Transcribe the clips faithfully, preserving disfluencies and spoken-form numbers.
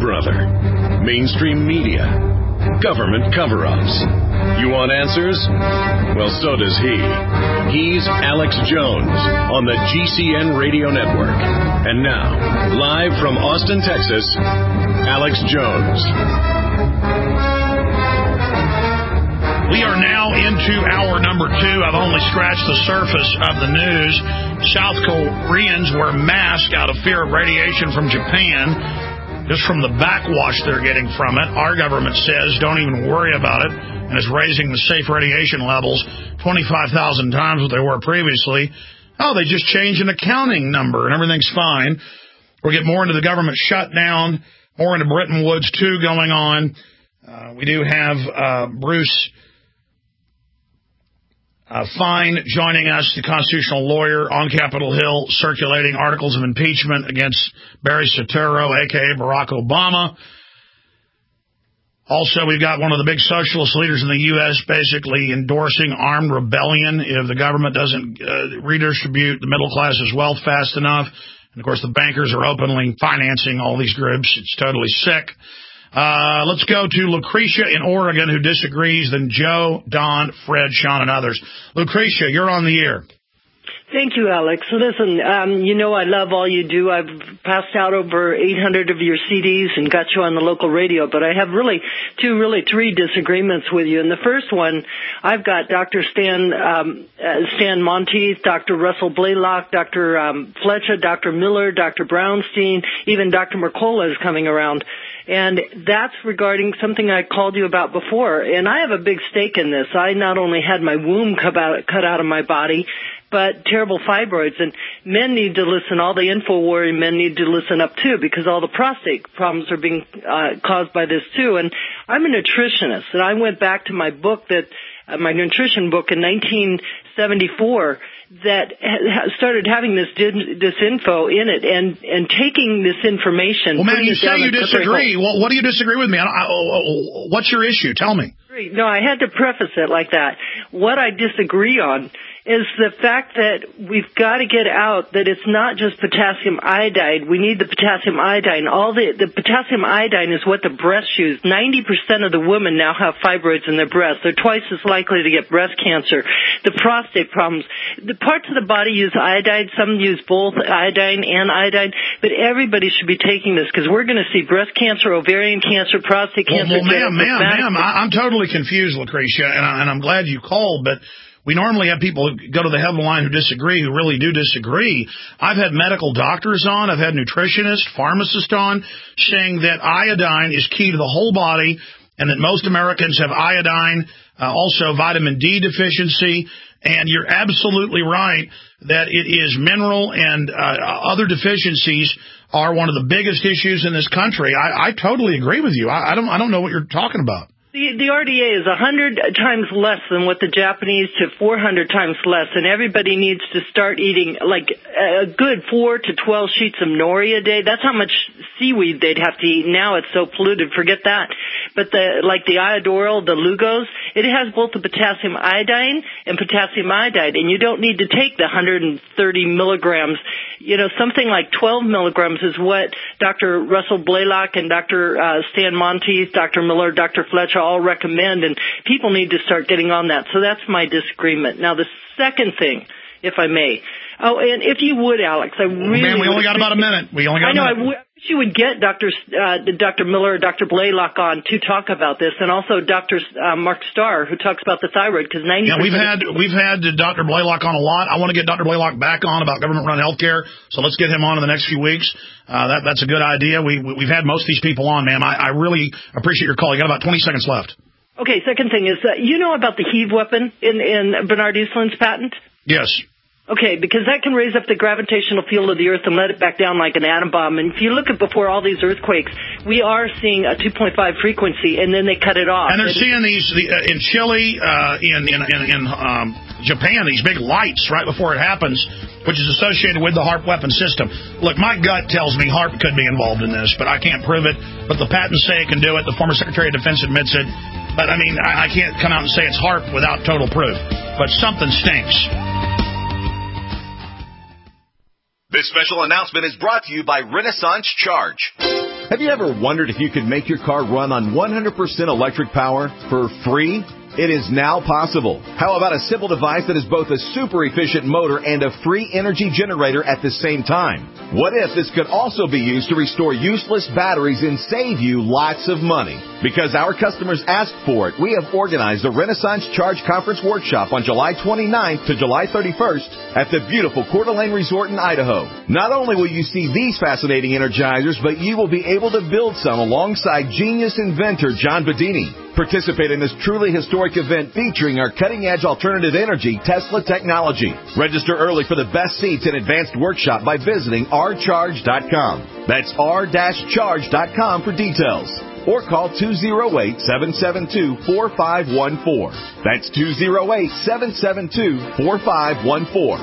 brother. Mainstream media. Government cover-ups. You want answers? Well, so does he. He's Alex Jones on the G C N Radio Network. And now, live from Austin, Texas, Alex Jones. We are now into hour number two. I've only scratched the surface of the news. South Koreans wear masks out of fear of radiation from Japan. Just from the backwash they're getting from it. Our government says don't even worry about it and is raising the safe radiation levels twenty-five thousand times what they were previously. Oh, they just changed an accounting number and everything's fine. We'll get more into the government shutdown, more into Bretton Woods two going on. Uh, we do have uh, Bruce Uh, Fine joining us, the constitutional lawyer on Capitol Hill, circulating articles of impeachment against Barry Soetoro, a k a. Barack Obama. Also, we've got one of the big socialist leaders in the U S basically endorsing armed rebellion if the government doesn't uh, redistribute the middle class's wealth fast enough. And, of course, the bankers are openly financing all these groups. It's totally sick. Uh, let's go to Lucretia in Oregon, who disagrees, then Joe, Don, Fred, Sean, and others. Lucretia, you're on the air. Thank you, Alex. Listen, um, you know I love all you do. I've passed out over eight hundred of your C Ds and got you on the local radio, but I have really two, really three disagreements with you. And the first one, I've got Doctor Stan um, uh, Stan Monteith, Doctor Russell Blaylock, Doctor Um, Fletcher, Doctor Miller, Doctor Brownstein, even Doctor Mercola is coming around. And that's regarding something I called you about before. And I have a big stake in this. I not only had my womb cut out, cut out of my body, but terrible fibroids. And men need to listen. All the InfoWarrior men need to listen up, too, because all the prostate problems are being uh, caused by this, too. And I'm a nutritionist, and I went back to my book, that uh, my nutrition book in nineteen seventy-four, that ha- started having this this info in it and, and taking this information. Well, man, you say you disagree. Well, what do you disagree with me? I, I, what's your issue? Tell me. No, I had to preface it like that. What I disagree on is the fact that we've got to get out that it's not just potassium iodide. We need the potassium iodine. All the, the potassium iodine is what the breast use. ninety percent of the women now have fibroids in their breasts. They're twice as likely to get breast cancer. The prostate problems. The parts of the body use iodide. Some use both iodine and iodine. But everybody should be taking this because we're going to see breast cancer, ovarian cancer, prostate cancer. Well, well ma'am, ma'am, ma'am, I'm totally confused, Lucretia, and, I, and I'm glad you called, but we normally have people who go to the head of the line who disagree, who really do disagree. I've had medical doctors on, I've had nutritionists, pharmacists on, saying that iodine is key to the whole body and that most Americans have iodine, uh, also vitamin D deficiency, and you're absolutely right that it is mineral and uh, other deficiencies are one of the biggest issues in this country. I, I totally agree with you. I, I don't I don't know what you're talking about. The, the R D A is one hundred times less than what the Japanese to four hundred times less, and everybody needs to start eating like a good four to twelve sheets of nori a day. That's how much seaweed they'd have to eat. Now it's so polluted, forget that. But the like the Iodoril, the Lugos, it has both the potassium iodine and potassium iodide, and you don't need to take the one hundred thirty milligrams. You know, something like twelve milligrams is what Doctor Russell Blaylock and Doctor Uh, Stan Monteith, Doctor Miller, Doctor Fletcher all recommend, and people need to start getting on that. So that's my disagreement. Now, the second thing, if I may. Oh, and if you would, Alex, I really... Man, we only got about a minute. We only got I know, a minute. I wish you would get Doctor Uh, Doctor Miller, Doctor Blaylock on to talk about this, and also Doctor Uh, Mark Starr, who talks about the thyroid, because ninety percent... Yeah, we've had, we've had Doctor Blaylock on a lot. I want to get Doctor Blaylock back on about government-run health care, so let's get him on in the next few weeks. Uh, that, that's a good idea. We, we've had most of these people on, ma'am. I, I really appreciate your call. You got about twenty seconds left. Okay, second thing is, uh, you know about the Heave weapon in, in Bernard Eastland's patent? Yes. Okay, because that can raise up the gravitational field of the Earth and let it back down like an atom bomb. And if you look at before all these earthquakes, we are seeing a two point five frequency, and then they cut it off. And they're and seeing these the, uh, in Chile, uh, in in in, in um, Japan, these big lights right before it happens, which is associated with the HAARP weapon system. Look, my gut tells me HAARP could be involved in this, but I can't prove it. But the patents say it can do it. The former Secretary of Defense admits it. But, I mean, I, I can't come out and say it's HAARP without total proof. But something stinks. This special announcement is brought to you by Renaissance Charge. Have you ever wondered if you could make your car run on one hundred percent electric power for free? It is now possible. How about a simple device that is both a super efficient motor and a free energy generator at the same time? What if this could also be used to restore useless batteries and save you lots of money? Because our customers asked for it, we have organized a Renaissance Charge Conference Workshop on July twenty-ninth to July thirty-first at the beautiful Coeur d'Alene Resort in Idaho. Not only will you see these fascinating energizers, but you will be able to build some alongside genius inventor John Bedini. Participate in this truly historic event featuring our cutting-edge alternative energy Tesla technology. Register early for the best seats and advanced workshop by visiting r charge dot com. That's r charge dot com for details. Or call two oh eight, seven seven two, four five one four. That's two oh eight, seven seven two, four five one four.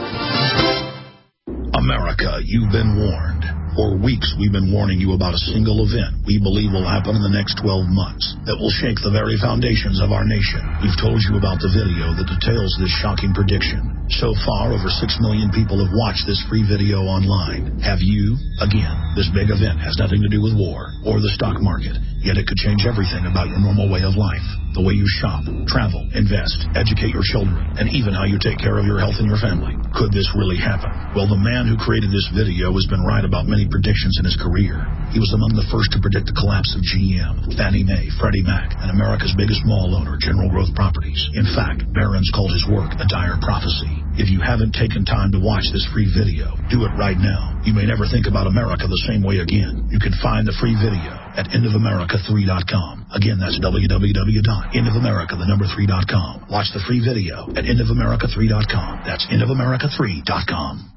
America, you've been warned. For weeks, we've been warning you about a single event we believe will happen in the next twelve months that will shake the very foundations of our nation. We've told you about the video that details this shocking prediction. So far, over six million people have watched this free video online. Have you? Again, this big event has nothing to do with war or the stock market, yet it could change everything about your normal way of life. The way you shop, travel, invest, educate your children, and even how you take care of your health and your family. Could this really happen? Well, the man who created this video has been right about many predictions in his career. He was among the first to predict the collapse of G M, Fannie Mae, Freddie Mac, and America's biggest mall owner, General Growth Properties. In fact, Barron's called his work a dire prophecy. If you haven't taken time to watch this free video, do it right now. You may never think about America the same way again. You can find the free video at end of america three dot com. Again, that's w w w dot end of america the number three dot com. Watch the free video at end of america three dot com. That's end of america three dot com.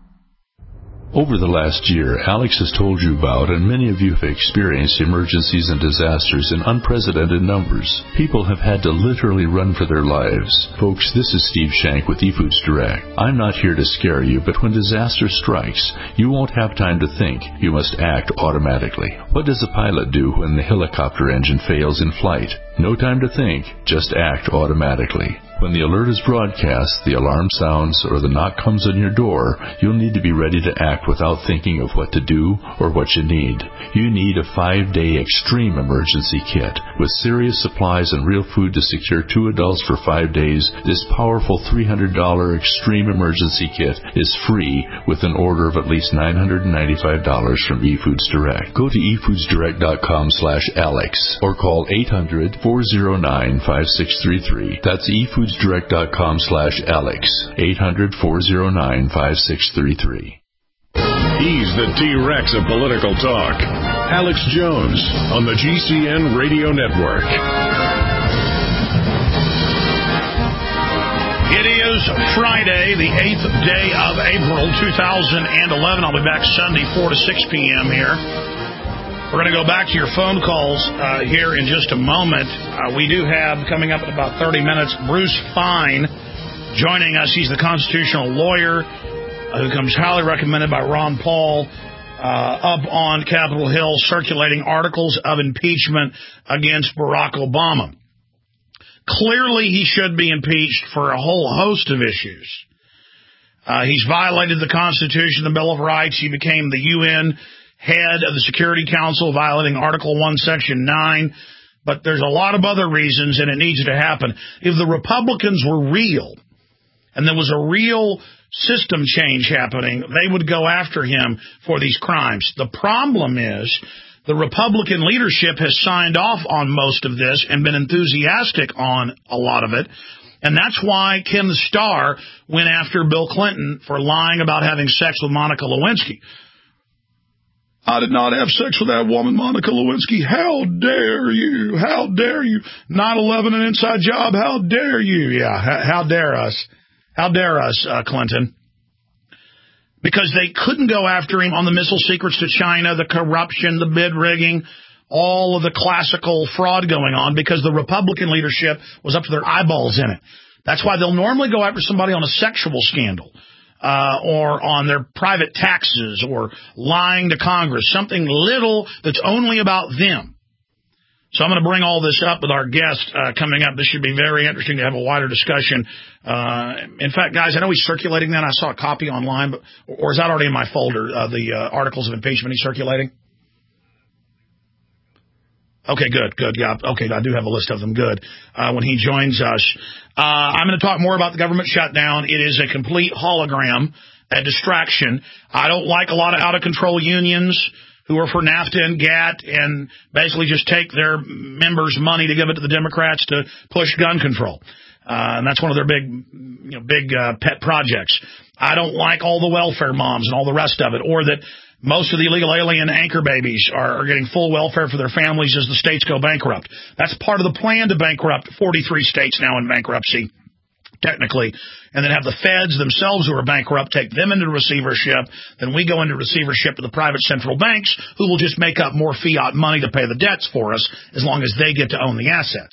Over the last year, Alex has told you about, and many of you have experienced, emergencies and disasters in unprecedented numbers. People have had to literally run for their lives. Folks, this is Steve Shank with eFoods Direct. I'm not here to scare you, but when disaster strikes, you won't have time to think. You must act automatically. What does a pilot do when the helicopter engine fails in flight? No time to think, just act automatically. When the alert is broadcast, the alarm sounds, or the knock comes on your door, you'll need to be ready to act without thinking of what to do or what you need. You need a five-day extreme emergency kit. With serious supplies and real food to secure two adults for five days, this powerful three hundred dollars extreme emergency kit is free with an order of at least nine hundred ninety-five dollars from eFoods Direct. Go to e foods direct dot com slash alex or call eight hundred, four oh nine, five six three three. That's eFoods direct dot com slash alex, eight hundred, four oh nine, five six three three. He's the T-Rex of political talk. Alex Jones on the G C N Radio Network. It is Friday, the eighth day of April, two thousand eleven. I'll be back Sunday, four to six p.m. here. We're going to go back to your phone calls uh, here in just a moment. Uh, we do have, coming up in about thirty minutes, Bruce Fein joining us. He's the constitutional lawyer uh, who comes highly recommended by Ron Paul uh, up on Capitol Hill circulating articles of impeachment against Barack Obama. Clearly, he should be impeached for a whole host of issues. Uh, he's violated the Constitution, the Bill of Rights. He became the U N head of the Security Council, violating Article one, Section nine. But there's a lot of other reasons, and it needs to happen. If the Republicans were real, and there was a real system change happening, they would go after him for these crimes. The problem is the Republican leadership has signed off on most of this and been enthusiastic on a lot of it. And that's why Ken Starr went after Bill Clinton for lying about having sex with Monica Lewinsky. I did not have sex with that woman, Monica Lewinsky. How dare you? How dare you? nine eleven, an inside job. How dare you? Yeah, how dare us? How dare us, uh, Clinton? Because they couldn't go after him on the missile secrets to China, the corruption, the bid rigging, all of the classical fraud going on, because the Republican leadership was up to their eyeballs in it. That's why they'll normally go after somebody on a sexual scandal. Uh, or on their private taxes, or lying to Congress, something little that's only about them. So I'm going to bring all this up with our guest uh, coming up. This should be very interesting to have a wider discussion. Uh, in fact, guys, I know he's circulating that. I saw a copy online, but or is that already in my folder, uh, the uh, articles of impeachment he's circulating? Okay, good, good. Yeah, okay, I do have a list of them. Good. Uh, when he joins us, uh, I'm going to talk more about the government shutdown. It is a complete hologram, a distraction. I don't like a lot of out-of-control unions who are for NAFTA and GATT and basically just take their members' money to give it to the Democrats to push gun control. Uh, and that's one of their big, you know, big uh, pet projects. I don't like all the welfare moms and all the rest of it, or that most of the illegal alien anchor babies are, are getting full welfare for their families as the states go bankrupt. That's part of the plan to bankrupt forty-three states now in bankruptcy, technically, and then have the feds themselves who are bankrupt take them into receivership. Then we go into receivership to the private central banks who will just make up more fiat money to pay the debts for us as long as they get to own the assets.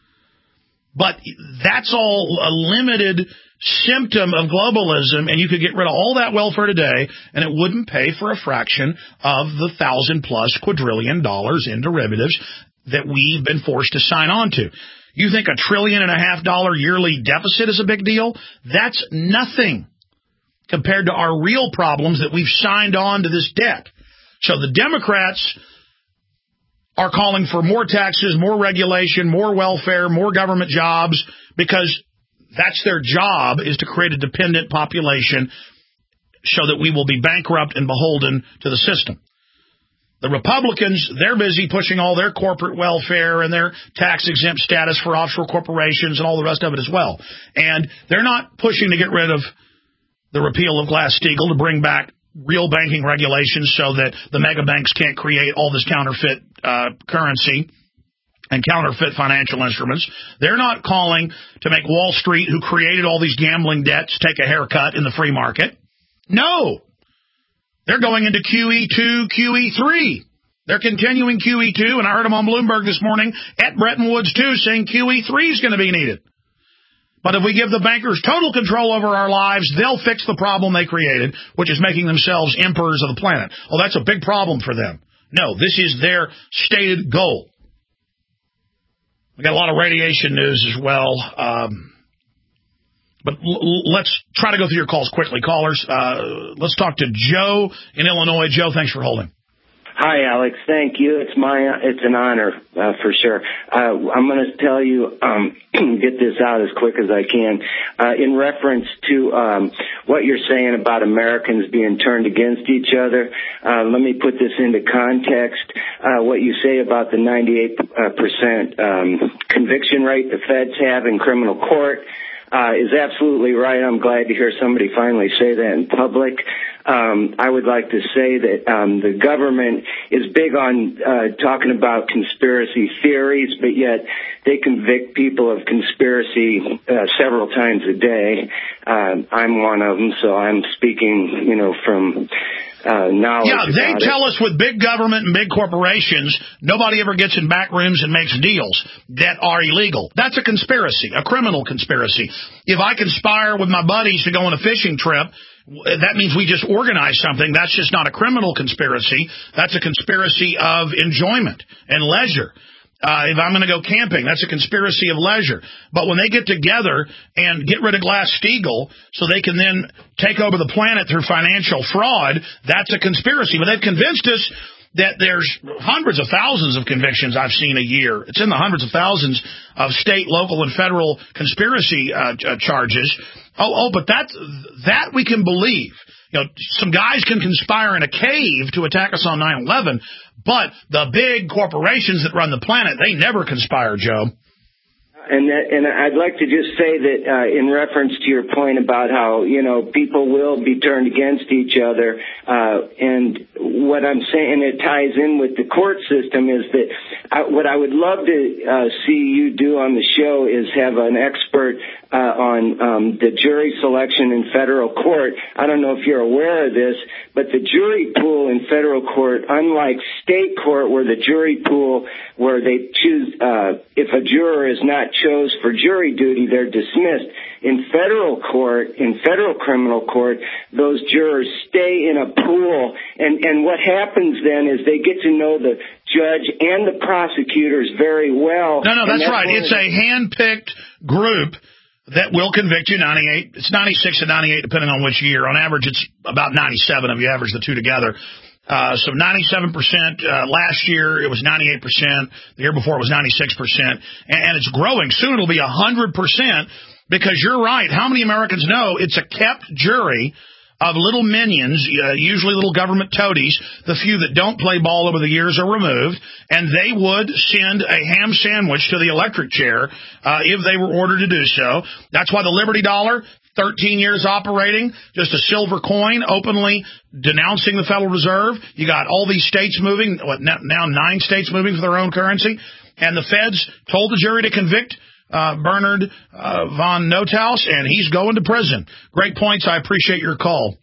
But that's all a limited symptom of globalism, and you could get rid of all that welfare today, and it wouldn't pay for a fraction of the thousand-plus quadrillion dollars in derivatives that we've been forced to sign on to. You think a trillion and a half dollar yearly deficit is a big deal? That's nothing compared to our real problems that we've signed on to this debt. So the Democrats are calling for more taxes, more regulation, more welfare, more government jobs, because that's their job, is to create a dependent population so that we will be bankrupt and beholden to the system. The Republicans, they're busy pushing all their corporate welfare and their tax-exempt status for offshore corporations and all the rest of it as well. And they're not pushing to get rid of the repeal of Glass-Steagall to bring back real banking regulations so that the mega banks can't create all this counterfeit uh, currency and counterfeit financial instruments. They're not calling to make Wall Street, who created all these gambling debts, take a haircut in the free market. No. They're going into Q E two, Q E three. They're continuing Q E two, and I heard them on Bloomberg this morning at Bretton Woods two saying Q E three is going to be needed. But if we give the bankers total control over our lives, they'll fix the problem they created, which is making themselves emperors of the planet. Oh, that's a big problem for them. No, this is their stated goal. We got a lot of radiation news as well. Um, but l- let's try to go through your calls quickly. Callers, uh, let's talk to Joe in Illinois. Joe, thanks for holding. Hi, Alex. Thank you. It's my, it's an honor, uh, for sure. Uh, I'm going to tell you, um, get this out as quick as I can. Uh, in reference to, um, what you're saying about Americans being turned against each other, uh, let me put this into context. Uh, what you say about the ninety-eight percent, um, conviction rate the feds have in criminal court, uh, is absolutely right. I'm glad to hear somebody finally say that in public. Um, I would like to say that um, the government is big on uh, talking about conspiracy theories, but yet they convict people of conspiracy uh, several times a day. Uh, I'm one of them, so I'm speaking, you know, from uh, knowledge. Yeah, they about tell it. us with big government and big corporations, nobody ever gets in back rooms and makes deals that are illegal. That's a conspiracy, a criminal conspiracy. If I conspire with my buddies to go on a fishing trip, that means we just organize something. That's just not a criminal conspiracy. That's a conspiracy of enjoyment and leisure. Uh, if I'm going to go camping, that's a conspiracy of leisure. But when they get together and get rid of Glass-Steagall so they can then take over the planet through financial fraud, that's a conspiracy. But they've convinced us that there's hundreds of thousands of convictions I've seen a year. It's in the hundreds of thousands of state, local, and federal conspiracy uh, charges. Oh, oh, but that that we can believe. You know, some guys can conspire in a cave to attack us on nine eleven, but the big corporations that run the planet, they never conspire, Joe. And that, and I'd like to just say that uh, in reference to your point about how, you know, people will be turned against each other, uh, and what I'm saying, it ties in with the court system, is that I, what I would love to uh, see you do on the show is have an expert uh, on um, the jury selection in federal court. I don't know if you're aware of this, but the jury pool in federal court, unlike state court where the jury pool where they choose, uh, if a juror is not chose for jury duty, they're dismissed. In federal court, in federal criminal court, those jurors stay in a pool, and, and what happens then is they get to know the judge and the prosecutors very well. No, no, that's, that's right. It's a hand-picked group that will convict you. ninety-eight, it's ninety-six and ninety-eight, depending on which year. On average, it's about ninety-seven if you average the two together. Uh, so ninety-seven percent uh, last year, it was ninety-eight percent. The year before, it was ninety-six percent. And, and it's growing. Soon it'll be one hundred percent because you're right. How many Americans know it's a kept jury of little minions, uh, usually little government toadies? The few that don't play ball over the years are removed, and they would send a ham sandwich to the electric chair uh, if they were ordered to do so. That's why the Liberty Dollar, thirteen years operating, just a silver coin, openly denouncing the Federal Reserve. You got all these states moving, what, now nine states moving for their own currency, and the feds told the jury to convict Uh, Bernard uh, von Nothaus, and he's going to prison. Great points. I appreciate your call.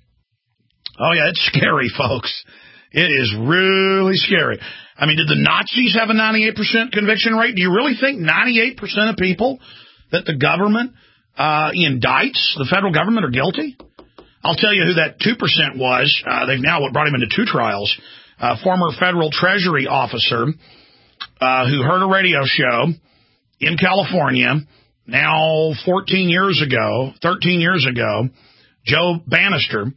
Oh, yeah, it's scary, folks. It is really scary. I mean, did the Nazis have a ninety-eight percent conviction rate? Do you really think ninety-eight percent of people that the government uh, indicts, the federal government, are guilty? I'll tell you who that two percent was. Uh, they've now brought him into two trials. Uh, former federal treasury officer uh, who heard a radio show in California, now fourteen years ago, thirteen years ago, Joe Bannister,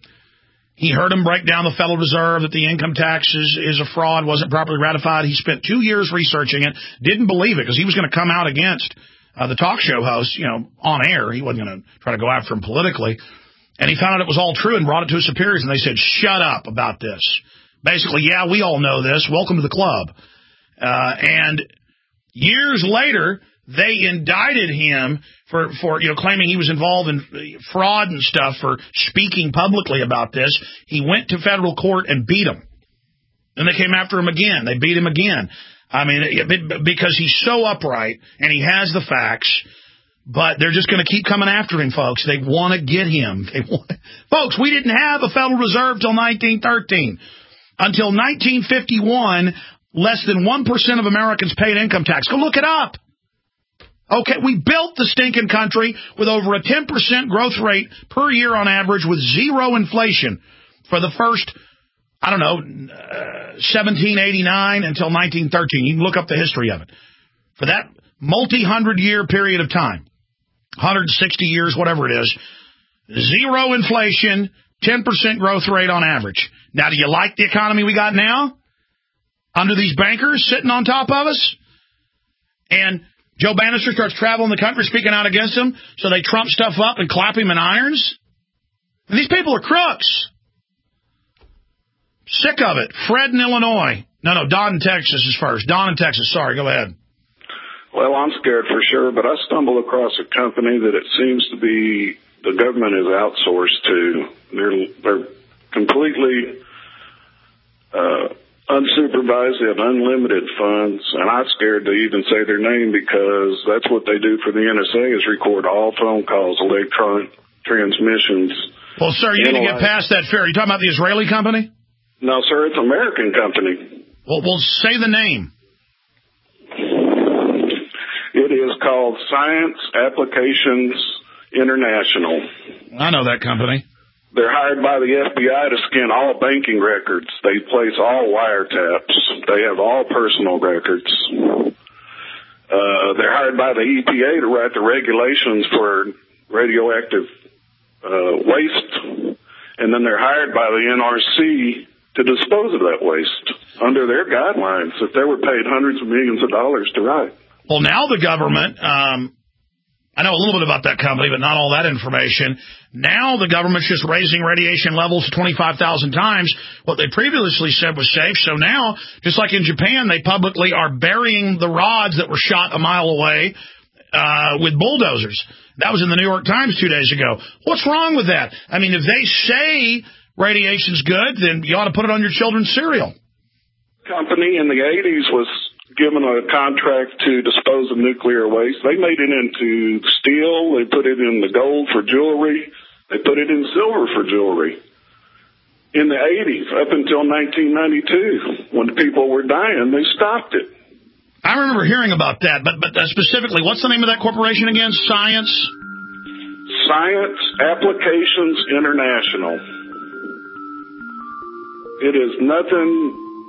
he heard him break down the Federal Reserve, that the income tax is, is a fraud, wasn't properly ratified. He spent two years researching it, didn't believe it, because he was going to come out against uh, the talk show host, you know, on air. He wasn't going to try to go after him politically. And he found out it was all true and brought it to his superiors, and they said, shut up about this. Basically, yeah, we all know this. Welcome to the club. Uh, and years later, they indicted him for, for, you know, claiming he was involved in fraud and stuff for speaking publicly about this. He went to federal court and beat him. Then they came after him again. They beat him again. I mean, it, because he's so upright and he has the facts, but they're just going to keep coming after him, folks. They want to get him. They want, folks, we didn't have a Federal Reserve till nineteen thirteen. Until nineteen fifty-one, less than one percent of Americans paid income tax. Go look it up. Okay, we built the stinking country with over a ten percent growth rate per year on average with zero inflation for the first, I don't know, uh, seventeen eighty-nine until nineteen thirteen. You can look up the history of it. For that multi-hundred year period of time, one hundred sixty years, whatever it is, zero inflation, ten percent growth rate on average. Now, do you like the economy we got now? Under these bankers sitting on top of us? And Joe Bannister starts traveling the country speaking out against him, so they trump stuff up and clap him in irons. And these people are crooks. Sick of it. Fred in Illinois. No, no, Don in Texas is first. Don in Texas. Sorry, go ahead. Well, I'm scared for sure, but I stumbled across a company that it seems to be the government is outsourced to. They're, they're completely uh, unsupervised. They have unlimited funds, and I'm scared to even say their name because that's what they do for the N S A is record all phone calls, electronic transmissions. Well, sir, you need to get past that fear. Are you talking about the Israeli company? No, sir, it's an American company. Well, well, say the name. It is called Science Applications International. I know that company. They're hired by the F B I to scan all banking records. They place all wiretaps. They have all personal records. Uh, they're hired by the E P A to write the regulations for radioactive uh, waste. And then they're hired by the N R C to dispose of that waste under their guidelines that they were paid hundreds of millions of dollars to write. Well, now the government, um, I know a little bit about that company, but not all that information. Now the government's just raising radiation levels twenty-five thousand times what they previously said was safe. So now, just like in Japan, they publicly are burying the rods that were shot a mile away uh, with bulldozers. That was in the New York Times two days ago. What's wrong with that? I mean, if they say radiation's good, then you ought to put it on your children's cereal. Company in the eighties was given a contract to dispose of nuclear waste. They made it into steel. They put it in the gold for jewelry. They put it in silver for jewelry. In the eighties, up until nineteen ninety-two, when people were dying, they stopped it. I remember hearing about that, but but uh, specifically, what's the name of that corporation again? Science? Science Applications International. It is nothing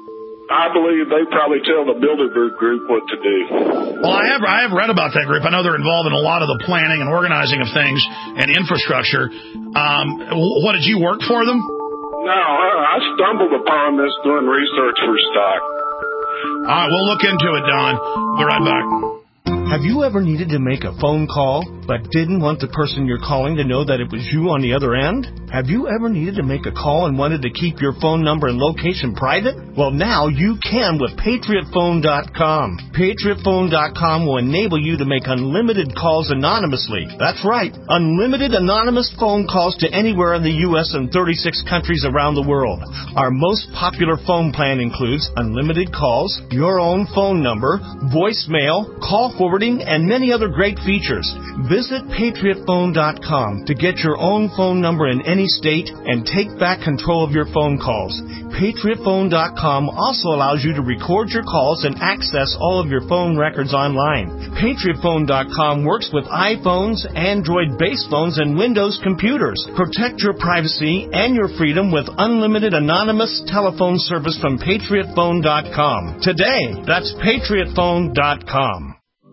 I believe they probably tell the Bilderberg Group what to do. Well, I have I have read about that group. I know they're involved in a lot of the planning and organizing of things and infrastructure. Um, what, did you work for them? No, I stumbled upon this doing research for stock. All right, we'll look into it, Don. We'll be right back. Have you ever needed to make a phone call but didn't want the person you're calling to know that it was you on the other end? Have you ever needed to make a call and wanted to keep your phone number and location private? Well, now you can with Patriot Phone dot com. Patriot Phone dot com will enable you to make unlimited calls anonymously. That's right, unlimited anonymous phone calls to anywhere in the U S and thirty-six countries around the world. Our most popular phone plan includes unlimited calls, your own phone number, voicemail, call forwarding, and many other great features. Visit Patriot Phone dot com to get your own phone number in any state and take back control of your phone calls. Patriot Phone dot com also allows you to record your calls and access all of your phone records online. Patriot Phone dot com works with iPhones, Android-based phones, and Windows computers. Protect your privacy and your freedom with unlimited anonymous telephone service from Patriot Phone dot com. Today, that's Patriot Phone dot com.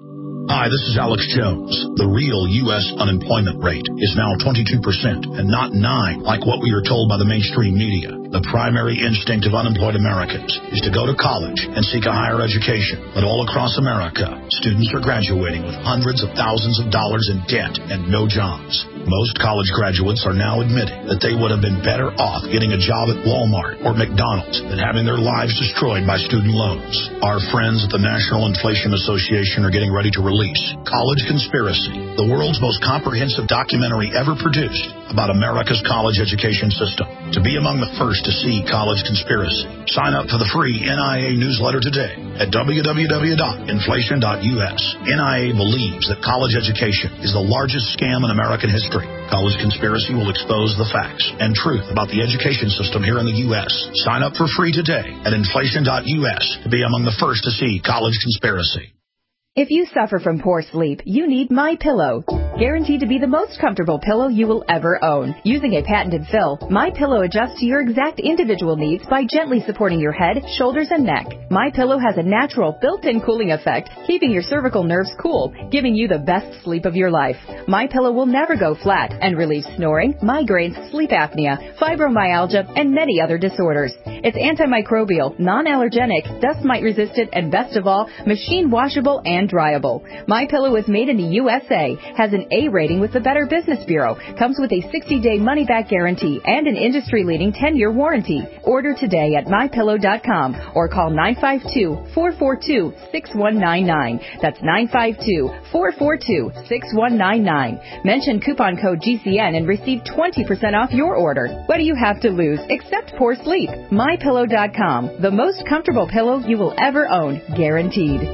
Hi, this is Alex Jones. The real U S unemployment rate is now twenty-two percent and not nine like what we are told by the mainstream media. The primary instinct of unemployed Americans is to go to college and seek a higher education. But all across America, students are graduating with hundreds of thousands of dollars in debt and no jobs. Most college graduates are now admitting that they would have been better off getting a job at Walmart or McDonald's than having their lives destroyed by student loans. Our friends at the National Inflation Association are getting ready to release College Conspiracy, the world's most comprehensive documentary ever produced about America's college education system. To be among the first to see College Conspiracy, sign up for the free N I A newsletter today at w w w dot inflation dot u s. N I A believes that college education is the largest scam in American history. College Conspiracy will expose the facts and truth about the education system here in the U S. Sign up for free today at inflation dot u s to be among the first to see College Conspiracy. If you suffer from poor sleep, you need MyPillow. Guaranteed to be the most comfortable pillow you will ever own. Using a patented fill, MyPillow adjusts to your exact individual needs by gently supporting your head, shoulders, and neck. MyPillow has a natural built-in cooling effect, keeping your cervical nerves cool, giving you the best sleep of your life. MyPillow will never go flat and relieves snoring, migraines, sleep apnea, fibromyalgia, and many other disorders. It's antimicrobial, non-allergenic, dust mite resistant, and best of all, machine washable and dryable. MyPillow is made in the U S A, has an A rating with the Better Business Bureau, comes with a sixty-day money-back guarantee and an industry-leading ten-year warranty. Order today at my pillow dot com or call nine five two, four four two, six one nine nine. That's nine five two, four four two, six one nine nine. Mention coupon code G C N and receive twenty percent off your order. What do you have to lose except poor sleep? my pillow dot com, the most comfortable pillow you will ever own, guaranteed.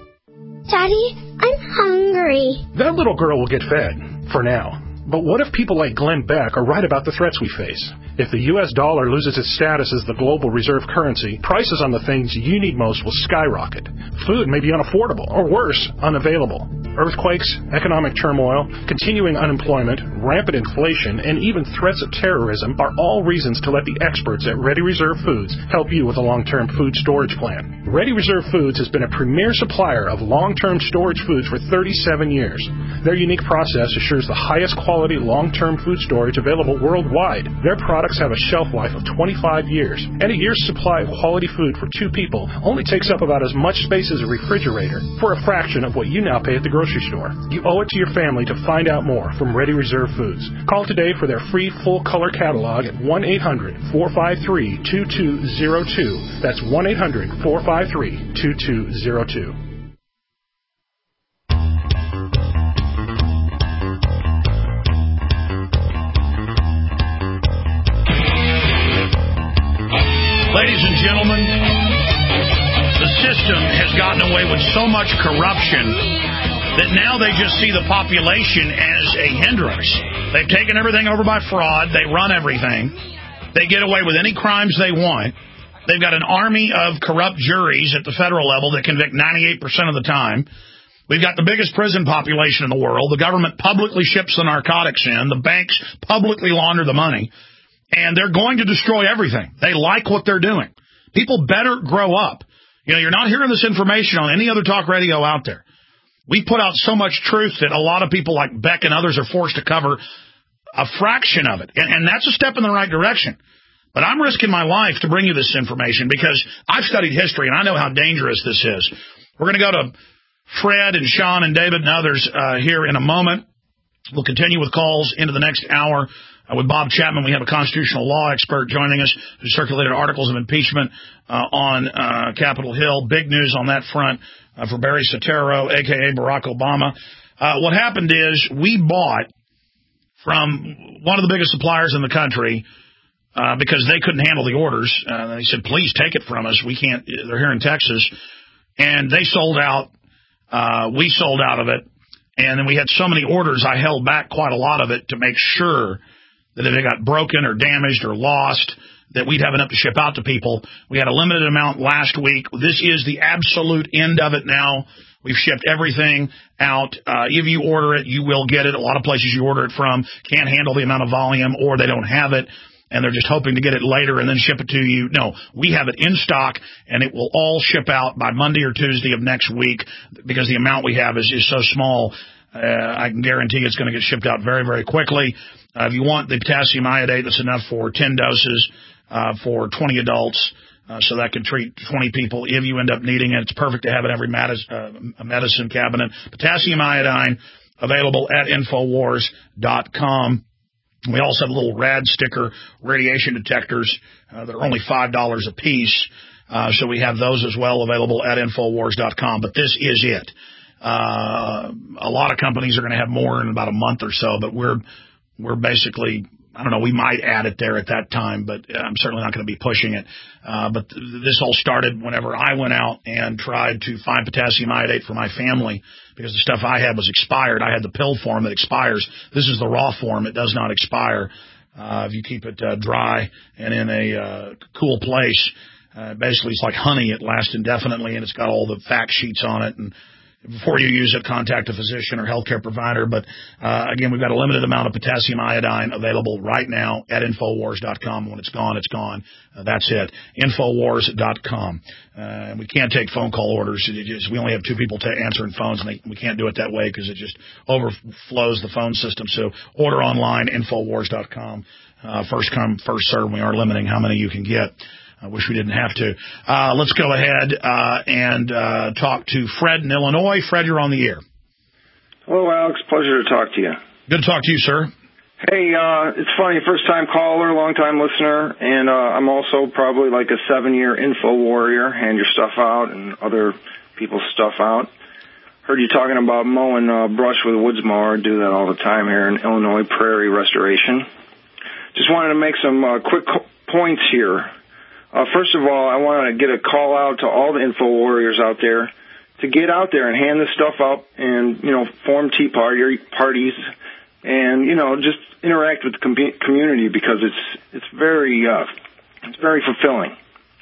Daddy, I'm hungry. That little girl will get fed, for now. But what if people like Glenn Beck are right about the threats we face? If the U S dollar loses its status as the global reserve currency, prices on the things you need most will skyrocket. Food may be unaffordable, or worse, unavailable. Earthquakes, economic turmoil, continuing unemployment, rampant inflation, and even threats of terrorism are all reasons to let the experts at Ready Reserve Foods help you with a long-term food storage plan. Ready Reserve Foods has been a premier supplier of long-term storage foods for thirty-seven years. Their unique process assures the highest quality long-term food storage available worldwide. Their products have a shelf life of twenty-five years, and a year's supply of quality food for two people only takes up about as much space as a refrigerator for a fraction of what you now pay at the grocery store. You owe it to your family to find out more from Ready Reserve Foods. Call today for their free full-color catalog at one eight hundred, four five three, two two zero two. That's one eight hundred, four five three, two two zero two. Ladies and gentlemen, the system has gotten away with so much corruption that now they just see the population as a hindrance. They've taken everything over by fraud. They run everything. They get away with any crimes they want. They've got an army of corrupt juries at the federal level that convict ninety-eight percent of the time. We've got the biggest prison population in the world. The government publicly ships the narcotics in. The banks publicly launder the money. And they're going to destroy everything. They like what they're doing. People better grow up. You know, you're not hearing this information on any other talk radio out there. We put out so much truth that a lot of people like Beck and others are forced to cover a fraction of it. And, and that's a step in the right direction. But I'm risking my life to bring you this information because I've studied history and I know how dangerous this is. We're going to go to Fred and Sean and David and others uh, here in a moment. We'll continue with calls into the next hour. Uh, with Bob Chapman, we have a constitutional law expert joining us who circulated articles of impeachment uh, on uh, Capitol Hill. Big news on that front uh, for Barry Soetoro, a k a. Barack Obama. Uh, what happened is we bought from one of the biggest suppliers in the country uh, because they couldn't handle the orders. Uh, they said, please take it from us. We can't. They're here in Texas. And they sold out. Uh, we sold out of it. And then we had so many orders, I held back quite a lot of it to make sure that if it got broken or damaged or lost, that we'd have enough to ship out to people. We had a limited amount last week. This is the absolute end of it now. We've shipped everything out. Uh, if you order it, you will get it. A lot of places you order it from can't handle the amount of volume or they don't have it, and they're just hoping to get it later and then ship it to you. No, we have it in stock, and it will all ship out by Monday or Tuesday of next week because the amount we have is, is so small. Uh, I can guarantee it's going to get shipped out very, very quickly. Uh, if you want the potassium iodate, that's enough for ten doses uh, for twenty adults, uh, so that can treat twenty people if you end up needing it. It's perfect to have it in every medis- uh, medicine cabinet. Potassium iodine, available at Infowars dot com. We also have a little rad sticker radiation detectors uh, that are only five dollars a piece, uh, so we have those as well available at Infowars dot com. But this is it. Uh, a lot of companies are going to have more in about a month or so, but we're we're basically, I don't know, we might add it there at that time, but I'm certainly not going to be pushing it. Uh, but th- this all started whenever I went out and tried to find potassium iodate for my family because the stuff I had was expired. I had the pill form that expires. This is the raw form. It does not expire uh, if you keep it uh, dry and in a uh, cool place. Uh, basically, it's like honey. It lasts indefinitely, and it's got all the fact sheets on it. And before you use it, contact a physician or healthcare provider. But, uh, again, we've got a limited amount of potassium iodine available right now at Infowars dot com. When it's gone, it's gone. Uh, that's it. Infowars dot com. Uh, and we can't take phone call orders. It just, we only have two people to answering phones, and they, we can't do it that way because it just overflows the phone system. So order online, Infowars dot com. Uh, first come, first serve. We are limiting how many you can get. I wish we didn't have to. Uh, let's go ahead uh, and uh, talk to Fred in Illinois. Fred, you're on the air. Hello, Alex. Pleasure to talk to you. Good to talk to you, sir. Hey, uh, it's funny, first-time caller, long-time listener, and uh, I'm also probably like a seven-year info warrior, hand your stuff out and other people's stuff out. Heard you talking about mowing uh, brush with a woods mower. Do that all the time here in Illinois, prairie restoration. Just wanted to make some uh, quick co- points here. Uh, first of all, I want to get a call out to all the info warriors out there to get out there and hand this stuff out and, you know, form tea party parties and, you know, just interact with the com- community because it's it's very uh, it's very fulfilling.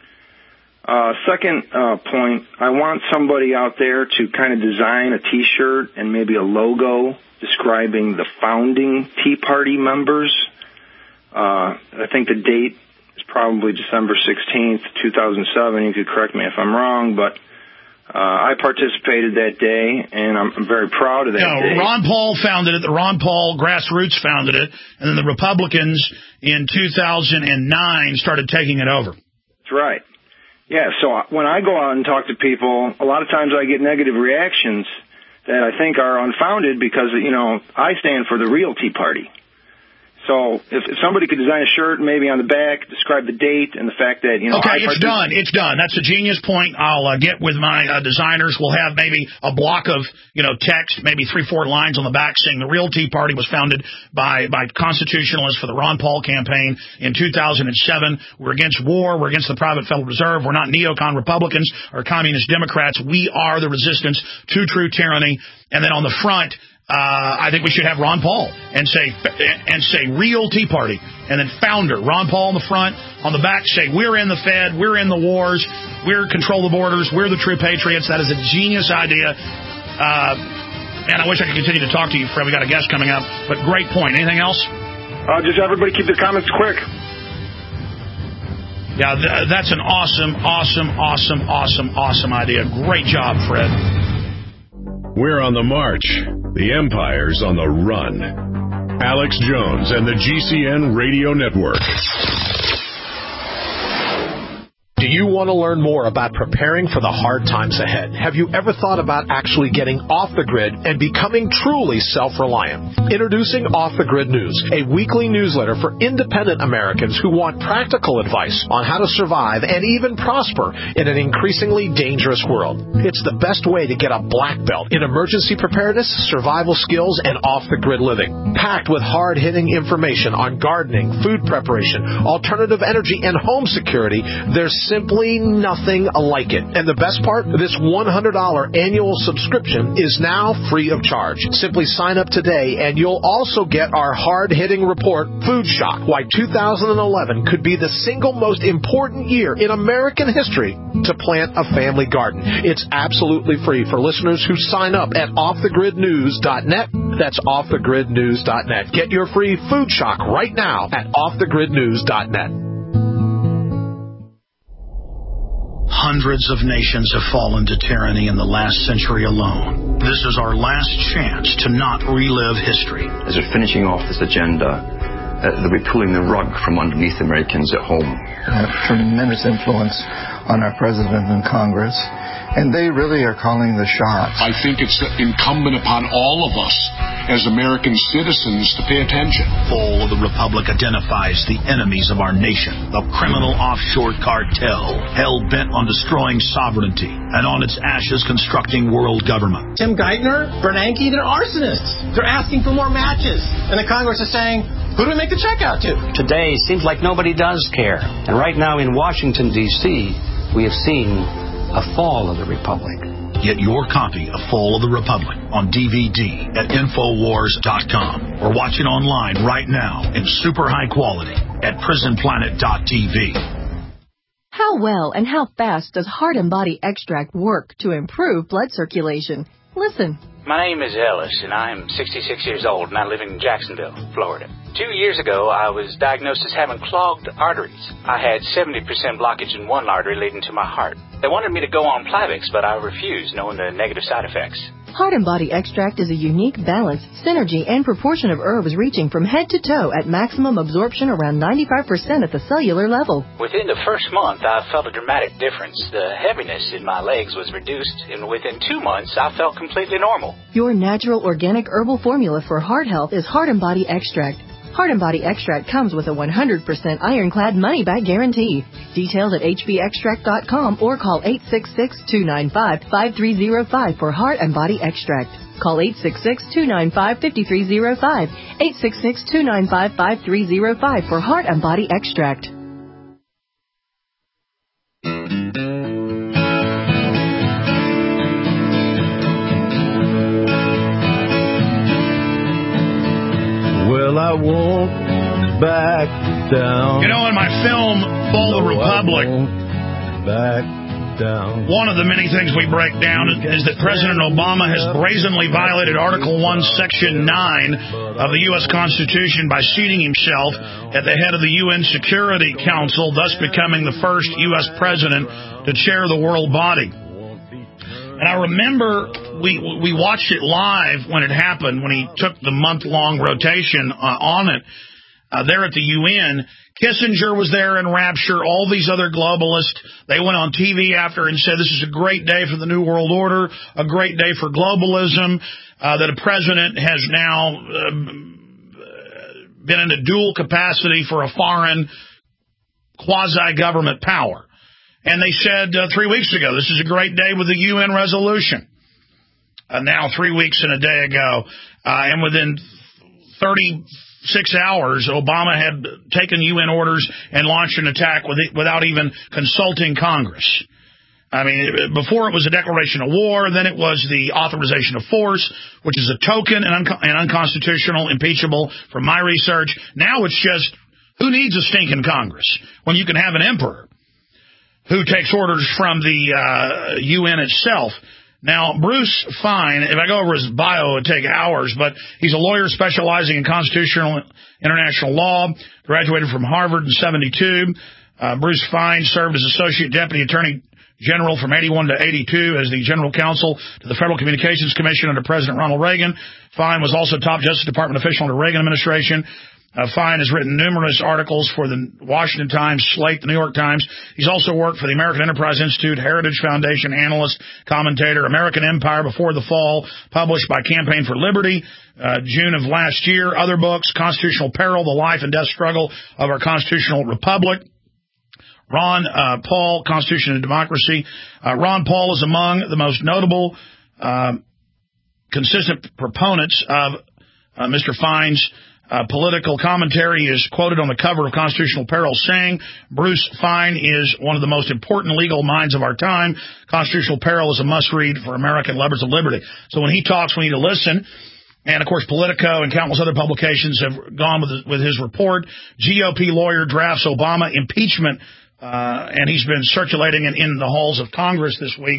Uh, second uh, point, I want somebody out there to kind of design a T-shirt and maybe a logo describing the founding Tea Party members. Uh, I think the date is probably December sixteenth, two thousand seven. You could correct me if I'm wrong, but uh, I participated that day, and I'm, I'm very proud of that no, day. Ron Paul founded it. The Ron Paul Grassroots founded it, and then the Republicans in two thousand nine started taking it over. That's right. Yeah, so when I go out and talk to people, a lot of times I get negative reactions that I think are unfounded because, you know, I stand for the real Tea Party. So if, if somebody could design a shirt, maybe on the back, describe the date and the fact that, you know... Okay, I it's done. It's done. That's a genius point. I'll uh, get with my uh, designers. We'll have maybe a block of, you know, text, maybe three, four lines on the back saying the real Tea Party was founded by, by constitutionalists for the Ron Paul campaign in two thousand seven. We're against war. We're against the private Federal Reserve. We're not neocon Republicans or communist Democrats. We are the resistance to true tyranny. And then on the front... Uh, I think we should have Ron Paul and say and say real Tea Party, and then founder Ron Paul on the front, on the back say we're in the Fed, we're in the wars, we're control the borders, we're the true patriots. That is a genius idea, uh, and I wish I could continue to talk to you, Fred. We got a guest coming up, but great point. Anything else? Uh, just everybody keep the comments quick. Yeah, th- that's an awesome, awesome, awesome, awesome, awesome idea. Great job, Fred. We're on the march. The Empire's on the run. Alex Jones and the G C N Radio Network. Do you want to learn more about preparing for the hard times ahead? Have you ever thought about actually getting off the grid and becoming truly self-reliant? Introducing Off the Grid News, a weekly newsletter for independent Americans who want practical advice on how to survive and even prosper in an increasingly dangerous world. It's the best way to get a black belt in emergency preparedness, survival skills, and off-the-grid living. Packed with hard-hitting information on gardening, food preparation, alternative energy, and home security, there's simply nothing like it. And the best part, this one hundred dollars annual subscription is now free of charge. Simply sign up today and you'll also get our hard-hitting report, Food Shock, Why two thousand eleven Could Be the Single Most Important Year in American History to Plant a Family Garden. It's absolutely free for listeners who sign up at off the grid news dot net. That's off the grid news dot net. Get your free Food Shock right now at off the grid news dot net. Hundreds of nations have fallen to tyranny in the last century alone. This is our last chance to not relive history. As we're finishing off this agenda, uh, they'll be pulling the rug from underneath Americans at home. Have tremendous influence on our president and Congress, and they really are calling the shots. I think it's incumbent upon all of us as American citizens to pay attention. Fall of the Republic identifies the enemies of our nation, the criminal offshore cartel, hell-bent on destroying sovereignty, and on its ashes constructing world government. Tim Geithner, Bernanke, they're arsonists. They're asking for more matches. And the Congress is saying, who do we make the check out to? Today seems like nobody does care. And right now in Washington, D C, we have seen a fall of the Republic. Get your copy of Fall of the Republic on D V D at Infowars dot com or watch it online right now in super high quality at Prison Planet dot T V. How well and how fast does Heart and Body Extract work to improve blood circulation? Listen. My name is Ellis, and I am sixty-six years old, and I live in Jacksonville, Florida. Two years ago, I was diagnosed as having clogged arteries. I had seventy percent blockage in one artery leading to my heart. They wanted me to go on Plavix, but I refused, knowing the negative side effects. Heart and Body Extract is a unique balance, synergy, and proportion of herbs reaching from head to toe at maximum absorption around ninety-five percent at the cellular level. Within the first month, I felt a dramatic difference. The heaviness in my legs was reduced, and within two months, I felt completely normal. Your natural organic herbal formula for heart health is Heart and Body Extract. Heart and Body Extract comes with a one hundred percent ironclad money-back guarantee. Details at H B extract dot com or call eight six six, two nine five, five three zero five for Heart and Body Extract. Call eight six six, two nine five, five three zero five, eight six six, two nine five, five three zero five for Heart and Body Extract. Well, I won't back down. You know, in my film, Fall of the Republic, back down. One of the many things we break down is that President Obama has brazenly violated Article one, Section nine of the U S Constitution by seating himself at the head of the U N Security Council, thus becoming the first U S president to chair the world body. And I remember we we watched it live when it happened, when he took the month-long rotation uh, on it uh, there at the U N. Kissinger was there in rapture. All these other globalists, they went on T V after and said this is a great day for the New World Order, a great day for globalism, uh, that a president has now uh, been in a dual capacity for a foreign quasi-government power. And they said uh, three weeks ago, this is a great day with the U N resolution. Uh, now, three weeks and a day ago, uh, and within thirty-six hours, Obama had taken U N orders and launched an attack with it, without even consulting Congress. I mean, before it was a declaration of war, then it was the authorization of force, which is a token and, un- and unconstitutional, impeachable from my research. Now it's just, who needs a stinking Congress when you can have an emperor who takes orders from the uh, U N itself? Now, Bruce Fine, if I go over his bio, it would take hours, but he's a lawyer specializing in constitutional international law, graduated from Harvard in seventy-two, Uh, Bruce Fine served as Associate Deputy Attorney General from eighty-one to eighty-two as the General Counsel to the Federal Communications Commission under President Ronald Reagan. Fine was also top Justice Department official under Reagan administration. Uh, Fine has written numerous articles for the Washington Times, Slate, the New York Times. He's also worked for the American Enterprise Institute, Heritage Foundation, analyst, commentator, American Empire Before the Fall, published by Campaign for Liberty, uh, June of last year. Other books, Constitutional Peril, The Life and Death Struggle of Our Constitutional Republic. Ron uh, Paul, Constitution and Democracy. Uh, Ron Paul is among the most notable, uh, consistent proponents of uh, Mister Fine's uh, political commentary. He is quoted on the cover of Constitutional Peril saying, Bruce Fine is one of the most important legal minds of our time. Constitutional Peril is a must-read for American lovers of liberty. So when he talks, we need to listen. And, of course, Politico and countless other publications have gone with, with his report. G O P lawyer drafts Obama impeachment. Uh, and he's been circulating in, in the halls of Congress this week.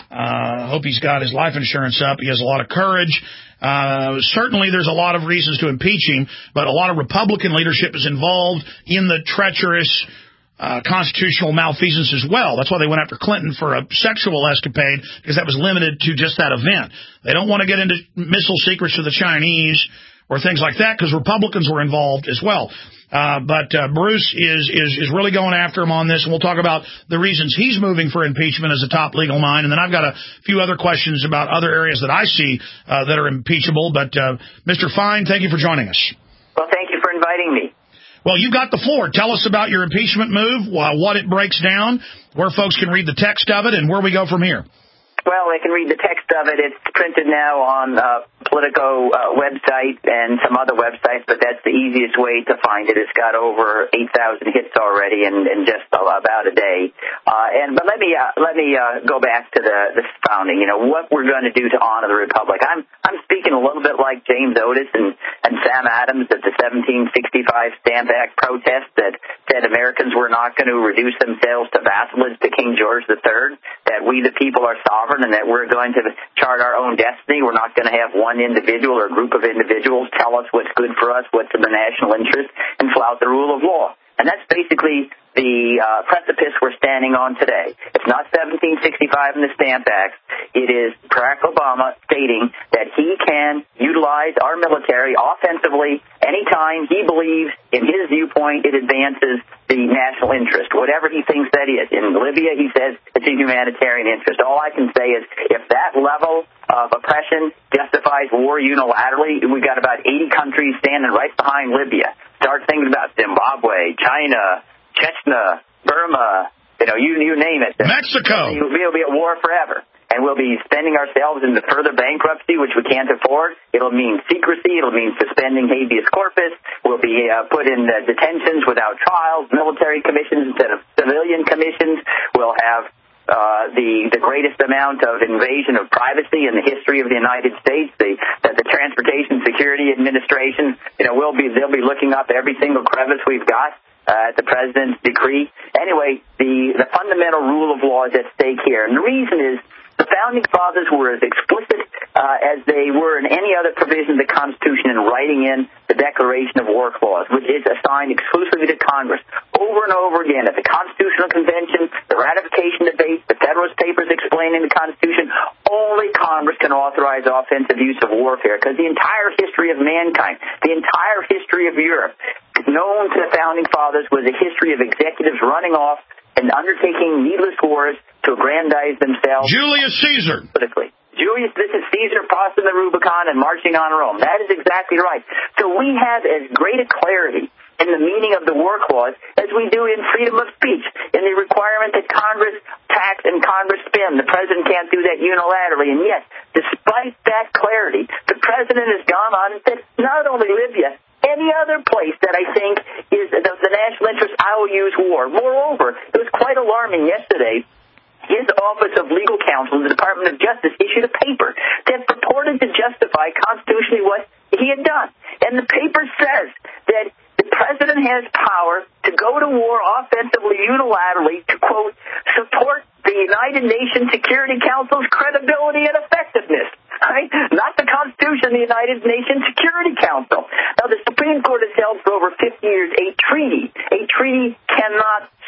I uh, hope he's got his life insurance up. He has a lot of courage. Uh, certainly there's a lot of reasons to impeach him, but a lot of Republican leadership is involved in the treacherous uh, constitutional malfeasance as well. That's why they went after Clinton for a sexual escapade, because that was limited to just that event. They don't want to get into missile secrets to the Chinese or things like that, because Republicans were involved as well. Uh, but uh, Bruce is, is is really going after him on this, and we'll talk about the reasons he's moving for impeachment as a top legal mind. And then I've got a few other questions about other areas that I see uh, that are impeachable. But, uh, Mister Fine, thank you for joining us. Well, thank you for inviting me. Well, you've got the floor. Tell us about your impeachment move, uh, what it breaks down, where folks can read the text of it, and where we go from here. Well, they can read the text of it. It's printed now on uh, Politico uh, website and some other websites, but that's the easiest way to find it. It's got over eight thousand hits already in, in just about a day. Uh, and but let me uh, let me uh, go back to the, the founding. You know, what we're going to do to honor the Republic. I'm I'm speaking a little bit like James Otis and, and Sam Adams at the seventeen sixty-five Stamp Act protest that said Americans were not going to reduce themselves to vassalage to King George the Third, that we the people are sovereign, and that we're going to chart our own destiny. We're not going to have one individual or group of individuals tell us what's good for us, what's in the national interest, and flout the rule of law. And that's basically the uh, precipice we're standing on today. It's not seventeen sixty-five in the Stamp Act. It is Barack Obama stating that he can utilize our military offensively anytime he believes, in his viewpoint, it advances the national interest, whatever he thinks that is. In Libya, he says it's a humanitarian interest. All I can say is if that level of oppression justifies war unilaterally, we've got about eighty countries standing right behind Libya. Start thinking about Zimbabwe, China, Chechnya, Burma, you know, you you name it. Mexico. We'll be at war forever. And we'll be spending ourselves into further bankruptcy, which we can't afford. It'll mean secrecy. It'll mean suspending habeas corpus. We'll be uh, put in uh, detentions without trials, military commissions instead of civilian commissions. We'll have Uh, the the greatest amount of invasion of privacy in the history of the United States. The that the Transportation Security Administration, you know, will be they'll be looking up every single crevice we've got uh, at the president's decree. Anyway, the the fundamental rule of law is at stake here, and the reason is the founding fathers were as explicit uh, as they were in any other provision of the Constitution in writing in the Declaration of War Clause, which is assigned exclusively to Congress. Over and over again, at the Constitutional Convention, the ratification debates, the Federalist Papers explaining the Constitution, only Congress can authorize offensive use of warfare, because the entire history of mankind, the entire history of Europe, known to the founding fathers, was a history of executives running off and undertaking needless wars to aggrandize themselves. Julius Caesar. Politically. Julius, this is Caesar crossing the Rubicon and marching on Rome. That is exactly right. So we have as great a clarity in the meaning of the War Clause as we do in freedom of speech, in the requirement that Congress tax and Congress spend. The president can't do that unilaterally. And yet, despite that clarity, the president has gone on and said, not only Libya, any other place that I think is the, the national interest, I will use war. Moreover, it was quite alarming yesterday. His Office of Legal Counsel in the Department of Justice issued a paper that purported to justify constitutionally what he had done. And the paper says that the president has power to go to war offensively, unilaterally, to, quote, support the United Nations Security Council's credibility and effectiveness. Right? Not the Constitution of the United Nations Security Council. Now, the Supreme Court has held for over fifty years a treaty. A treaty cannot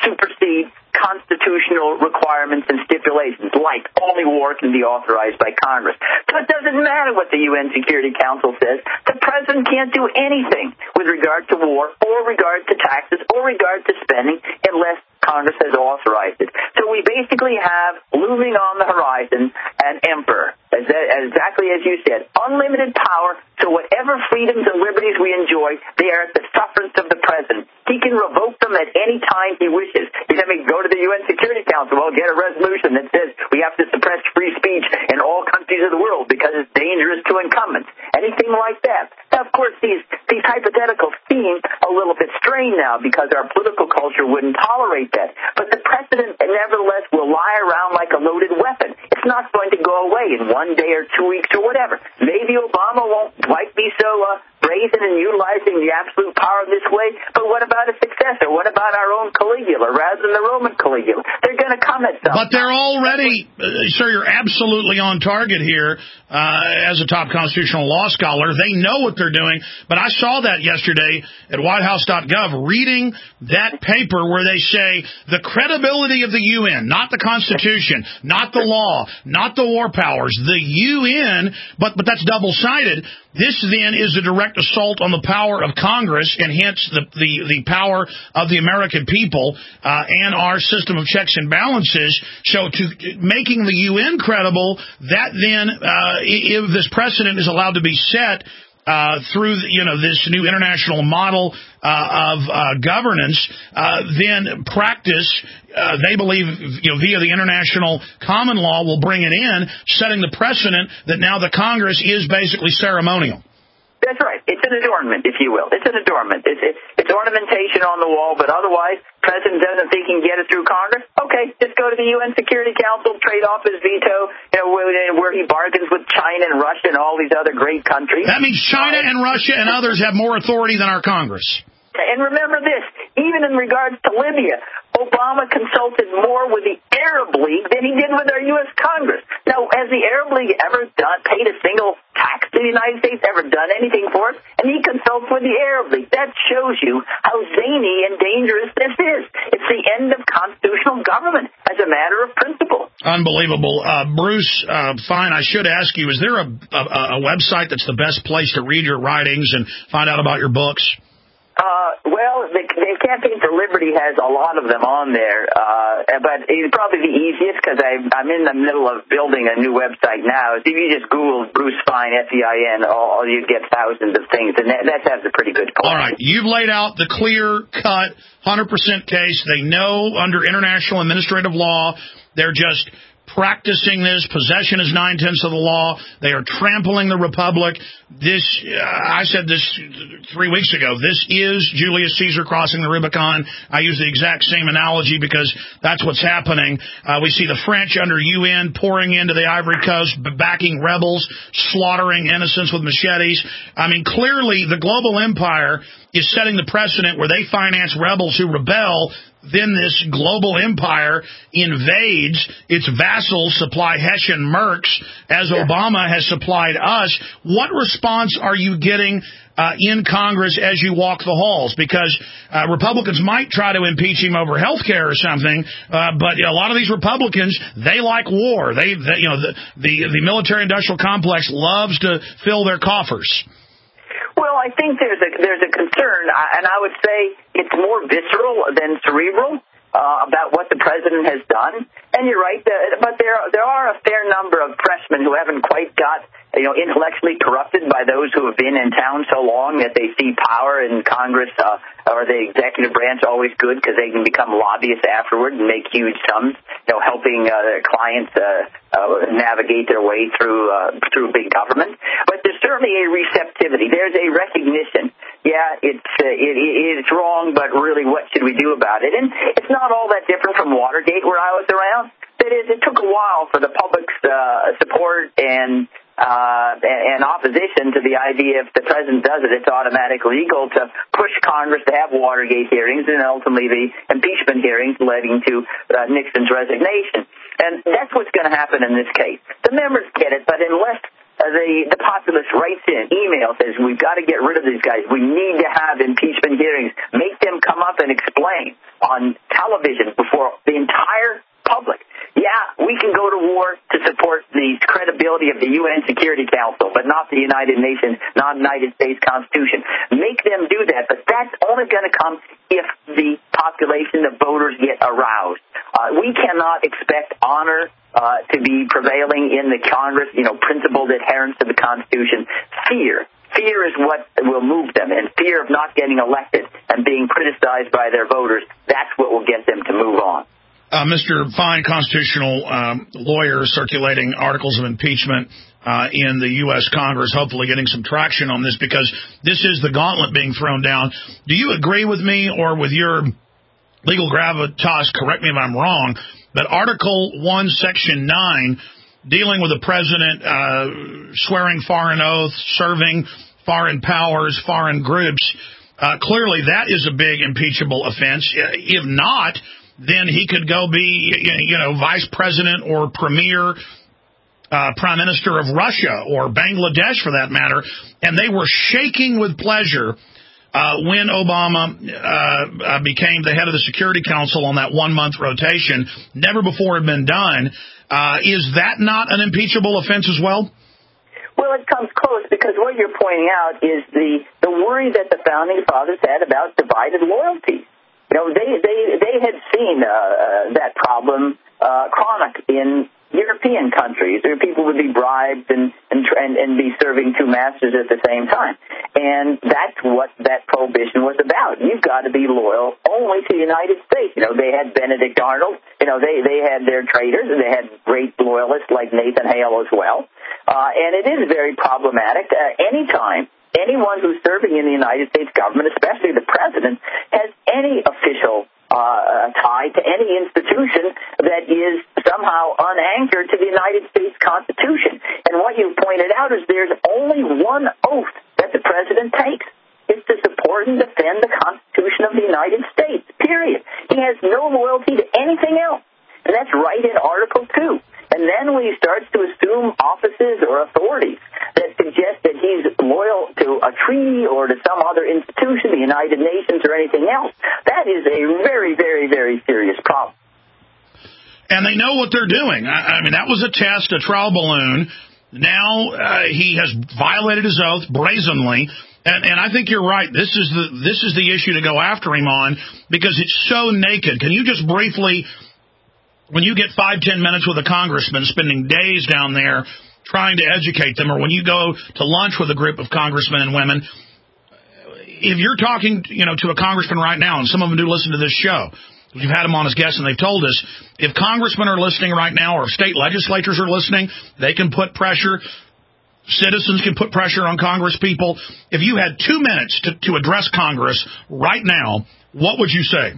supersede constitutional requirements and stipulations, like only war can be authorized by Congress. So it doesn't matter what the U N Security Council says. The president can't do anything with regard to war or regard to taxes or regard to spending unless Congress has authorized it. So we basically have looming on the horizon an emperor, as, as exactly as you said, unlimited power. So whatever freedoms and liberties we enjoy, they are at the sufferance of the president. He can revoke them at any time he wishes. He's having to go to the U N Security Council, well, get a resolution that says we have to suppress free speech in all countries of the world because it's dangerous to incumbents. Anything like that. Now, of course, these, these hypotheticals seem a little bit strained now because our political culture wouldn't tolerate that. But the precedent, nevertheless, will lie around like a loaded weapon. It's not going to go away in one day or two weeks or whatever. Maybe Obama won't quite be so uh, brazen in utilizing the absolute power this way, but what about a successor? What about our own Caligula rather than the Roman Caligula? They're going to come at something. But they're already, uh, sir, you're absolutely on target here uh, as a top constitutional law scholar. They know what they're doing, but I saw that yesterday at white house dot gov, reading that paper where they say the credibility of the U N, not the Constitution, not the law, not the war powers, the U N, but, but that's double-sided. This, then, is a direct assault on the power of Congress and, hence, the, the, the power of the American people uh, and our system of checks and balances. So to making the U N credible, that then, uh, if this precedent is allowed to be set uh, through, you know, this new international model uh, of uh, governance, uh, then practice, uh, they believe, you know, via the international common law will bring it in, setting the precedent that now the Congress is basically ceremonial. That's right. It's an adornment, if you will. It's an adornment. It's, it's, it's ornamentation on the wall, but otherwise, president doesn't think he can get it through Congress. Okay, just go to the U N Security Council, trade off his veto, you know, where, where he bargains with China and Russia and all these other great countries. That means China and Russia and others have more authority than our Congress. And remember this, even in regards to Libya, Obama consulted more with the Arab League than he did with our U S Congress. Now, has the Arab League ever done, paid a single tax to the United States, ever done anything for us? And he consults with the Arab League. That shows you how zany and dangerous this is. It's the end of constitutional government as a matter of principle. Unbelievable. Uh, Bruce, uh, fine, I should ask you, is there a, a, a website that's the best place to read your writings and find out about your books? Uh, well, the, the Campaign for Liberty has a lot of them on there, uh, but it's probably the easiest because I'm in the middle of building a new website now. If you just Google Bruce Fein, F E I N, all, you get thousands of things, and that, that has a pretty good collection. All right. You've laid out the clear-cut, one hundred percent case. They know under international administrative law, they're just practicing this. Possession is nine-tenths of the law. They are trampling the republic. This, uh, I said this three weeks ago, this is Julius Caesar crossing the Rubicon. I use the exact same analogy because that's what's happening. Uh, we see the French under U N pouring into the Ivory Coast, backing rebels, slaughtering innocents with machetes. I mean, clearly the global empire is setting the precedent where they finance rebels who rebel. Then this global empire invades, its vassals supply Hessian mercs, as yeah. Obama has supplied us. What response are you getting uh, in Congress as you walk the halls? Because uh, Republicans might try to impeach him over health care or something, uh, but a lot of these Republicans, they like war. They, they you know, the, the, the military-industrial complex loves to fill their coffers. Well, I think there's a there's a concern, and I would say it's more visceral than cerebral uh, about what the president has done. And you're right, but there there are a fair number of freshmen who haven't quite got, you know, intellectually corrupted by those who have been in town so long that they see power in Congress uh, or the executive branch always good because they can become lobbyists afterward and make huge sums, you know, helping uh, their clients uh, uh, navigate their way through uh, through big government. But there's certainly a receptivity. There's a recognition. Yeah, it's uh, it, it's wrong, but really, what should we do about it? And it's not all that different from Watergate, where I was around. That is, it took a while for the public's uh, support and uh, and opposition to the idea if the president does it, it's automatically legal to push Congress to have Watergate hearings and ultimately the impeachment hearings leading to uh, Nixon's resignation. And that's what's going to happen in this case. The members get it, but unless uh, the, the populace writes in, email says, we've got to get rid of these guys, we need to have impeachment hearings, make them come up and explain, on television before the entire public. Yeah, we can go to war to support the credibility of the U N Security Council, but not the United Nations, not the United States Constitution. Make them do that, but that's only going to come if the population, the voters, get aroused. Uh, we cannot expect honor uh, to be prevailing in the Congress, you know, principled adherence to the Constitution. Fear. Fear is what will move them, and fear of not getting elected and being criticized by their voters, that's what will get them to move on. Uh, Mister Fine, constitutional um, lawyer, circulating articles of impeachment uh, in the U S Congress, hopefully getting some traction on this, because this is the gauntlet being thrown down. Do you agree with me, or with your legal gravitas, correct me if I'm wrong, that Article one, Section nine, dealing with the president uh, swearing foreign oaths, serving foreign powers, foreign groups, uh, clearly that is a big impeachable offense. If not, then he could go be, you know, vice president or premier, uh, prime minister of Russia or Bangladesh, for that matter. And they were shaking with pleasure uh, when Obama uh, became the head of the Security Council on that one-month rotation. Never before had been done. Uh, is that not an impeachable offense as well? Well, it comes close, because what you're pointing out is the, the worry that the Founding Fathers had about divided loyalties. You know, they they they had seen uh, uh, that problem uh, chronic in European countries, where people would be bribed and and, and and be serving two masters at the same time, and that's what that prohibition was about. You've got to be loyal only to the United States. You know, they had Benedict Arnold. You know, they they had their traitors, and they had great loyalists like Nathan Hale as well. Uh, and it is very problematic. Uh, anytime anyone who's serving in the United States government, especially the president, has any official uh, tie to any institution that is somehow unanchored to the United States Constitution. And what you pointed out is there's only one oath that the president takes. It's to support and defend the Constitution of the United States, period. He has no loyalty to anything else. And that's right in Article two. And then when he starts to assume offices or authorities that suggest that he's loyal to a treaty or to some other institution, the United Nations or anything else, that is a very, very, very serious problem. And they know what they're doing. I, I mean, that was a test, a trial balloon. Now uh, he has violated his oath brazenly. And, and I think you're right. This is the this is the issue to go after him on, because it's so naked. Can you just briefly, when you get five, ten minutes with a congressman, spending days down there trying to educate them, or when you go to lunch with a group of congressmen and women, if you're talking, you know, to a congressman right now, and some of them do listen to this show, we've had them on as guests, and they've told us, if congressmen are listening right now, or if state legislatures are listening, they can put pressure. Citizens can put pressure on Congress people. If you had two minutes to, to address Congress right now, what would you say?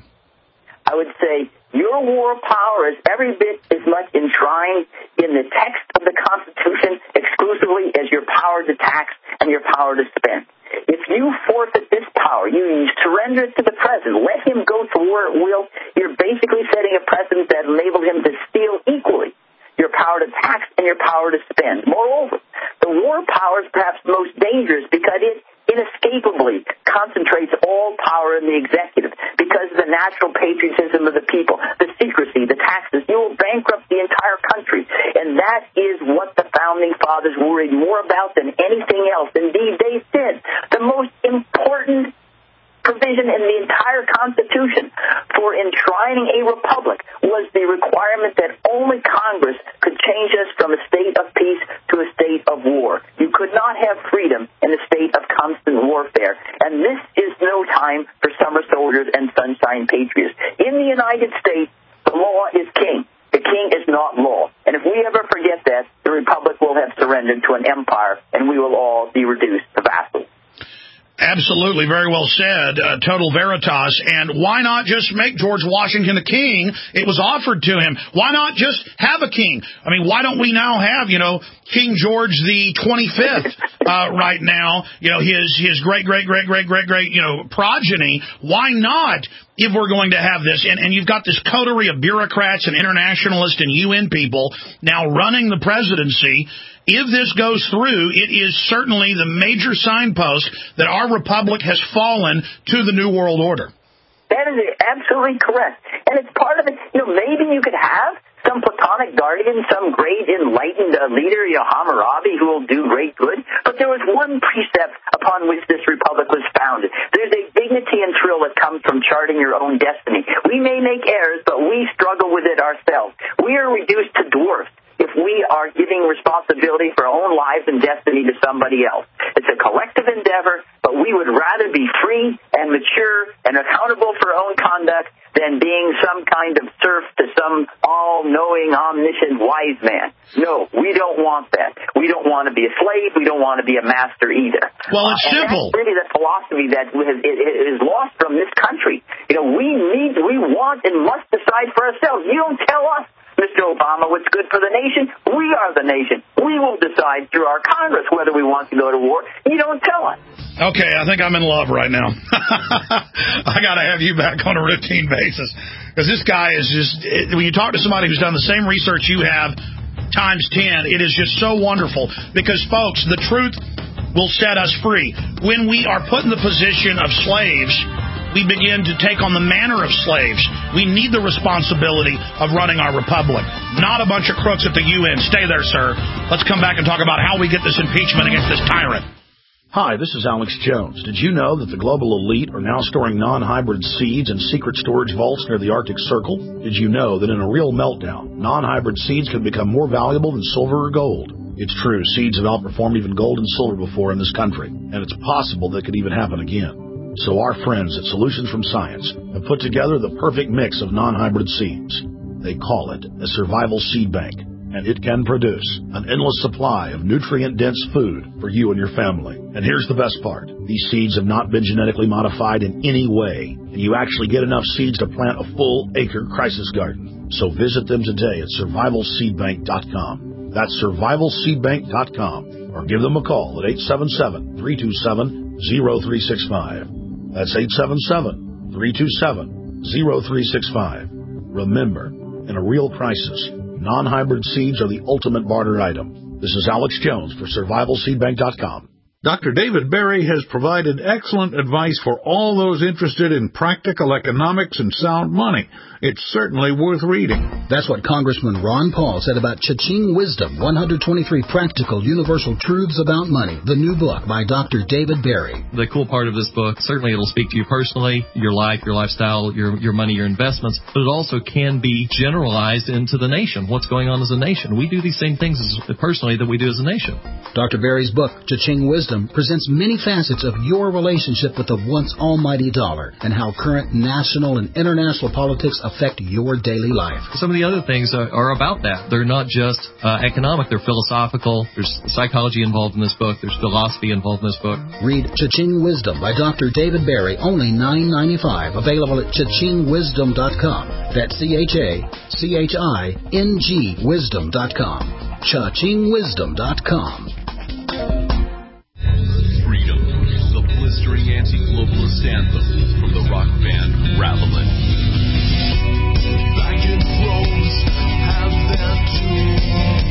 I would say your war of power is every bit as much enshrined in the text of the Constitution exclusively as your power to tax and your power to spend. If you forfeit this power, you surrender it to the president, let him go to war at will, you're basically setting a precedent that enables him to steal equally your power to tax and your power to spend. Moreover, the war power is perhaps most dangerous because it inescapably concentrates all power in the executive because of the natural patriotism of the people, the secrecy, the taxes. You will bankrupt the entire country, and that is what the Founding Fathers worried more about than anything else. Indeed, they said the most important provision in the entire Constitution for enshrining a republic was the requirement that only Congress could change us from a state of peace to a state of war. You could not have freedom in a state of constant warfare. And this is no time for summer soldiers and sunshine patriots. In the United States, the law is king. The king is not law. And if we ever forget that, the republic will have surrendered to an empire, and we will all be reduced to vassals. Absolutely. Very well said. Uh, total veritas. And why not just make George Washington a king? It was offered to him. Why not just have a king? I mean, why don't we now have, you know, King George the twenty-fifth uh, right now, you know, his, his great, great, great, great, great, great, you know, progeny. Why not, if we're going to have this? And, and you've got this coterie of bureaucrats and internationalists and U N people now running the presidency. If this goes through, it is certainly the major signpost that our republic has fallen to the New World Order. That is absolutely correct. And it's part of it. You know, maybe you could have some platonic guardian, some great enlightened uh, leader, you know, Hammurabi, who will do great good. But there was one precept upon which this republic was founded. There's a dignity and thrill that comes from charting your own destiny. We may make errors, but we struggle with it ourselves. We are reduced to dwarfs if we are giving responsibility for our own lives and destiny to somebody else. It's a collective endeavor, but we would rather be free and mature and accountable for our own conduct than being some kind of serf to some all-knowing, omniscient wise man. No, we don't want that. We don't want to be a slave. We don't want to be a master either. Well, it's uh, and simple. That's really the philosophy that has, it, it is lost from this country. You know, we need, we want and must decide for ourselves. You don't tell us, Mister Obama, what's good for the nation. We are the nation. We will decide through our Congress whether we want to go to war. You don't tell us. Okay, I think I'm in love right now. I got to have you back on a routine basis. Because this guy is just, when you talk to somebody who's done the same research you have, times ten, it is just so wonderful. Because, folks, the truth will set us free. When we are put in the position of slaves, we begin to take on the manner of slaves. We need the responsibility of running our republic, not a bunch of crooks at the U N. Stay there, sir. Let's come back and talk about how we get this impeachment against this tyrant. Hi, this is Alex Jones. Did you know that the global elite are now storing non-hybrid seeds in secret storage vaults near the Arctic Circle? Did you know that in a real meltdown, non-hybrid seeds can become more valuable than silver or gold? It's true, seeds have outperformed even gold and silver before in this country, and it's possible that could even happen again. So our friends at Solutions from Science have put together the perfect mix of non-hybrid seeds. They call it a survival seed bank, and it can produce an endless supply of nutrient-dense food for you and your family. And here's the best part. These seeds have not been genetically modified in any way, and you actually get enough seeds to plant a full-acre crisis garden. So visit them today at survival seed bank dot com. That's survival seed bank dot com, or give them a call at eight seven seven, three two seven, zero three six five. That's eight seven seven, three two seven, zero three six five. Remember, in a real crisis, non-hybrid seeds are the ultimate barter item. This is Alex Jones for survival seed bank dot com. Doctor David Berry has provided excellent advice for all those interested in practical economics and sound money. It's certainly worth reading. That's what Congressman Ron Paul said about Cha-Ching Wisdom, one hundred twenty-three Practical Universal Truths About Money, the new book by Doctor David Berry. The cool part of this book, certainly it'll speak to you personally, your life, your lifestyle, your your money, your investments, but it also can be generalized into the nation, what's going on as a nation. We do these same things as, personally that we do as a nation. Doctor Berry's book, Cha-Ching Wisdom, presents many facets of your relationship with the once almighty dollar and how current national and international politics affect your daily life. Some of the other things are, are about that. They're not just uh, economic, they're philosophical. There's psychology involved in this book. There's philosophy involved in this book. Read Cha-Ching Wisdom by Doctor David Berry, only nine ninety-five, available at cha ching wisdom dot com. That's C H A C H I N G wisdom dot com. cha ching wisdom dot com. Freedom, the blistering anti-globalist anthem from the rock band Ravelin. Back in thrones have their doom.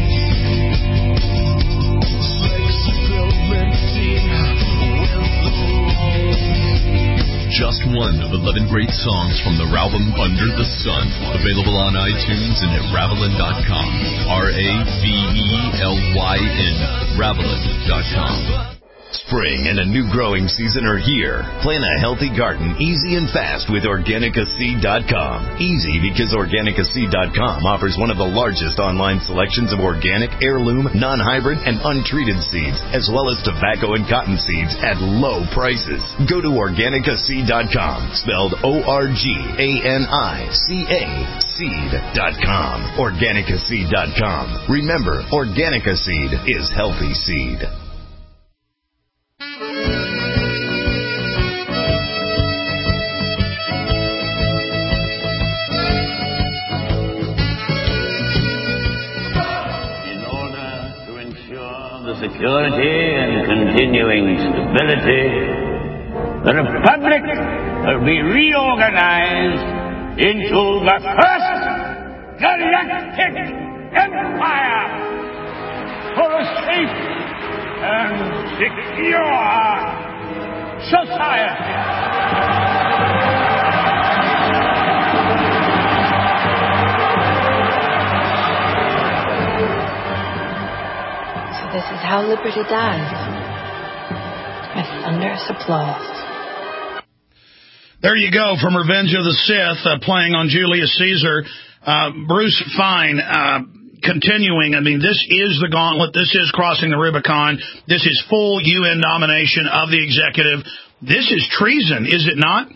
Slaves experimenting with the wrong. Just one of eleven great songs from the album Under the Sun, available on iTunes and at ravelin dot com. R A V E L Y N, ravelin dot com. Spring and a new growing season are here. Plan a healthy garden easy and fast with organica seed dot com. Easy because organica seed dot com offers one of the largest online selections of organic, heirloom, non-hybrid, and untreated seeds, as well as tobacco and cotton seeds at low prices. Go to organica seed dot com, spelled O R G A N I C A, seed dot com. organica seed dot com. Remember, Organica Seed is healthy seed. Security and continuing stability, the Republic will be reorganized into the first galactic empire for a safe and secure society. how liberty dies. With thunderous applause. There you go, from Revenge of the Sith, uh, playing on Julius Caesar. Uh, Bruce Fein, uh, continuing, I mean, this is the gauntlet. This is crossing the Rubicon. This is full U N domination of the executive. This is treason, is it not?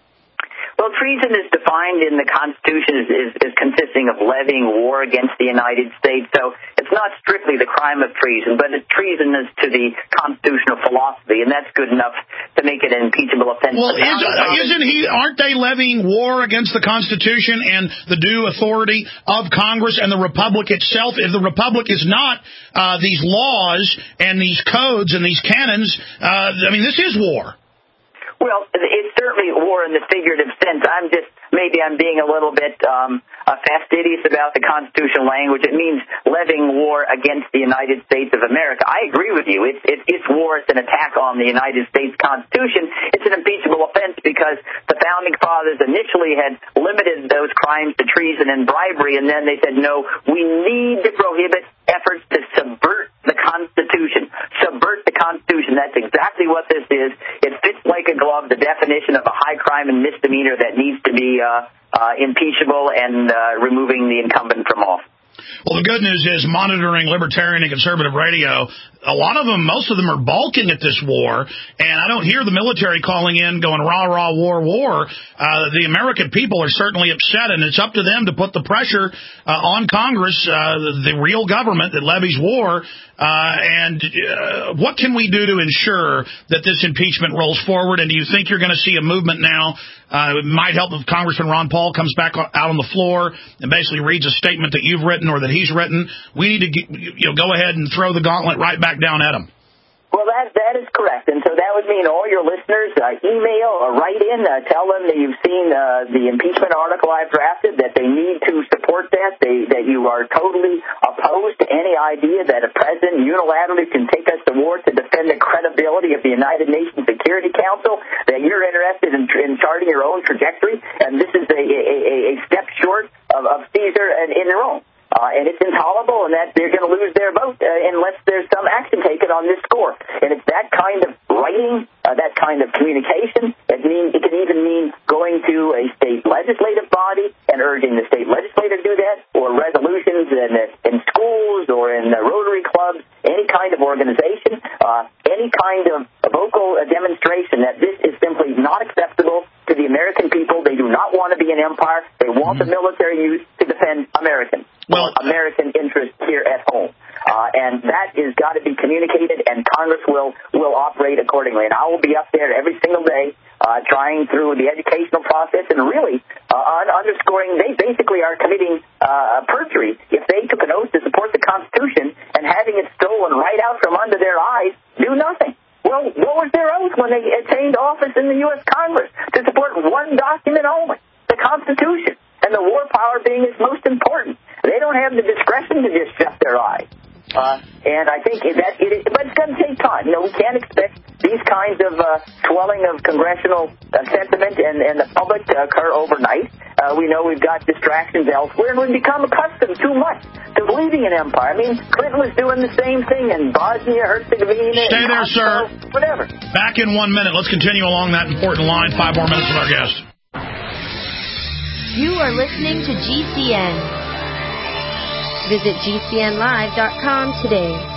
Well, treason is defined in the Constitution as, is, is consisting of levying war against the United States. So it's not strictly the crime of treason, but it's treasonous to the constitutional philosophy, and that's good enough to make it an impeachable offense. Well, is, isn't he? Aren't they levying war against the Constitution and the due authority of Congress and the Republic itself? If the Republic is not uh, these laws and these codes and these canons, uh, I mean, this is war. Well, it's certainly war in the figurative sense. I'm just, maybe I'm being a little bit um, uh, fastidious about the constitutional language. It means levying war against the United States of America. I agree with you. It's, it's, it's war. It's an attack on the United States Constitution. It's an impeachable offense because the Founding Fathers initially had limited those crimes to treason and bribery, and then they said, no, we need to prohibit efforts to subvert the Constitution. Subvert the Constitution. That's exactly what this is. It fits like a glove the definition of a high crime and misdemeanor that needs to be uh, uh, impeachable and uh, removing the incumbent from office. Well, the good news is monitoring libertarian and conservative radio, a lot of them, most of them are balking at this war, and I don't hear the military calling in going, rah, rah, war, war. Uh, the American people are certainly upset, and it's up to them to put the pressure uh, on Congress, uh, the, the real government that levies war. Uh, and uh, what can we do to ensure that this impeachment rolls forward? And do you think you're going to see a movement now? Uh, it might help if Congressman Ron Paul comes back out on the floor and basically reads a statement that you've written or that he's written. We need to get, you know, go ahead and throw the gauntlet right back down at him. Well, that that is correct, and so that would mean all your listeners uh, email or write in, uh, tell them that you've seen uh, the impeachment article I've drafted, that they need to support that, they, that you are totally opposed to any idea that a president unilaterally can take us to war to defend the credibility of the United Nations Security Council, that you're interested in, in charting your own trajectory, and this is a, a, a step short of, of Caesar and in Rome. Uh, and it's intolerable, and that they're going to lose their vote uh, unless there's some action taken on this score. And it's that kind of writing, uh, that kind of communication. It, mean, it can even mean going to a state legislative body and urging the state legislature to do that, or resolutions in, in schools or in Rotary clubs, any kind of organization, uh, any kind of vocal demonstration that this is simply not acceptable to the American people. They do not want to be an empire. They want the military use to defend Americans. Well, American interests here at home. Uh, and that has got to be communicated, and Congress will, will operate accordingly. And I will be up there every single day uh, trying through the educational process and really uh, underscoring they basically are committing uh, perjury if they took an oath to support the Constitution and having it stolen right out from under their eyes, do nothing. Well, what was their oath when they attained office in the U S Congress? To support one document only, the Constitution, and the war power being its most important. They don't have the discretion to just shut their eyes. Uh, and I think that it is, but it's going to take time. You know, we can't expect these kinds of uh, swelling of congressional uh, sentiment and, and the public to occur overnight. Uh, we know we've got distractions elsewhere, and we've become accustomed too much to believing in empire. I mean, Clinton was doing the same thing in Bosnia, Herzegovina. Stay there, Kosovo, sir. Whatever. Back in one minute. Let's continue along that important line. Five more minutes with our guest. You are listening to G C N. Visit G C N live dot com today.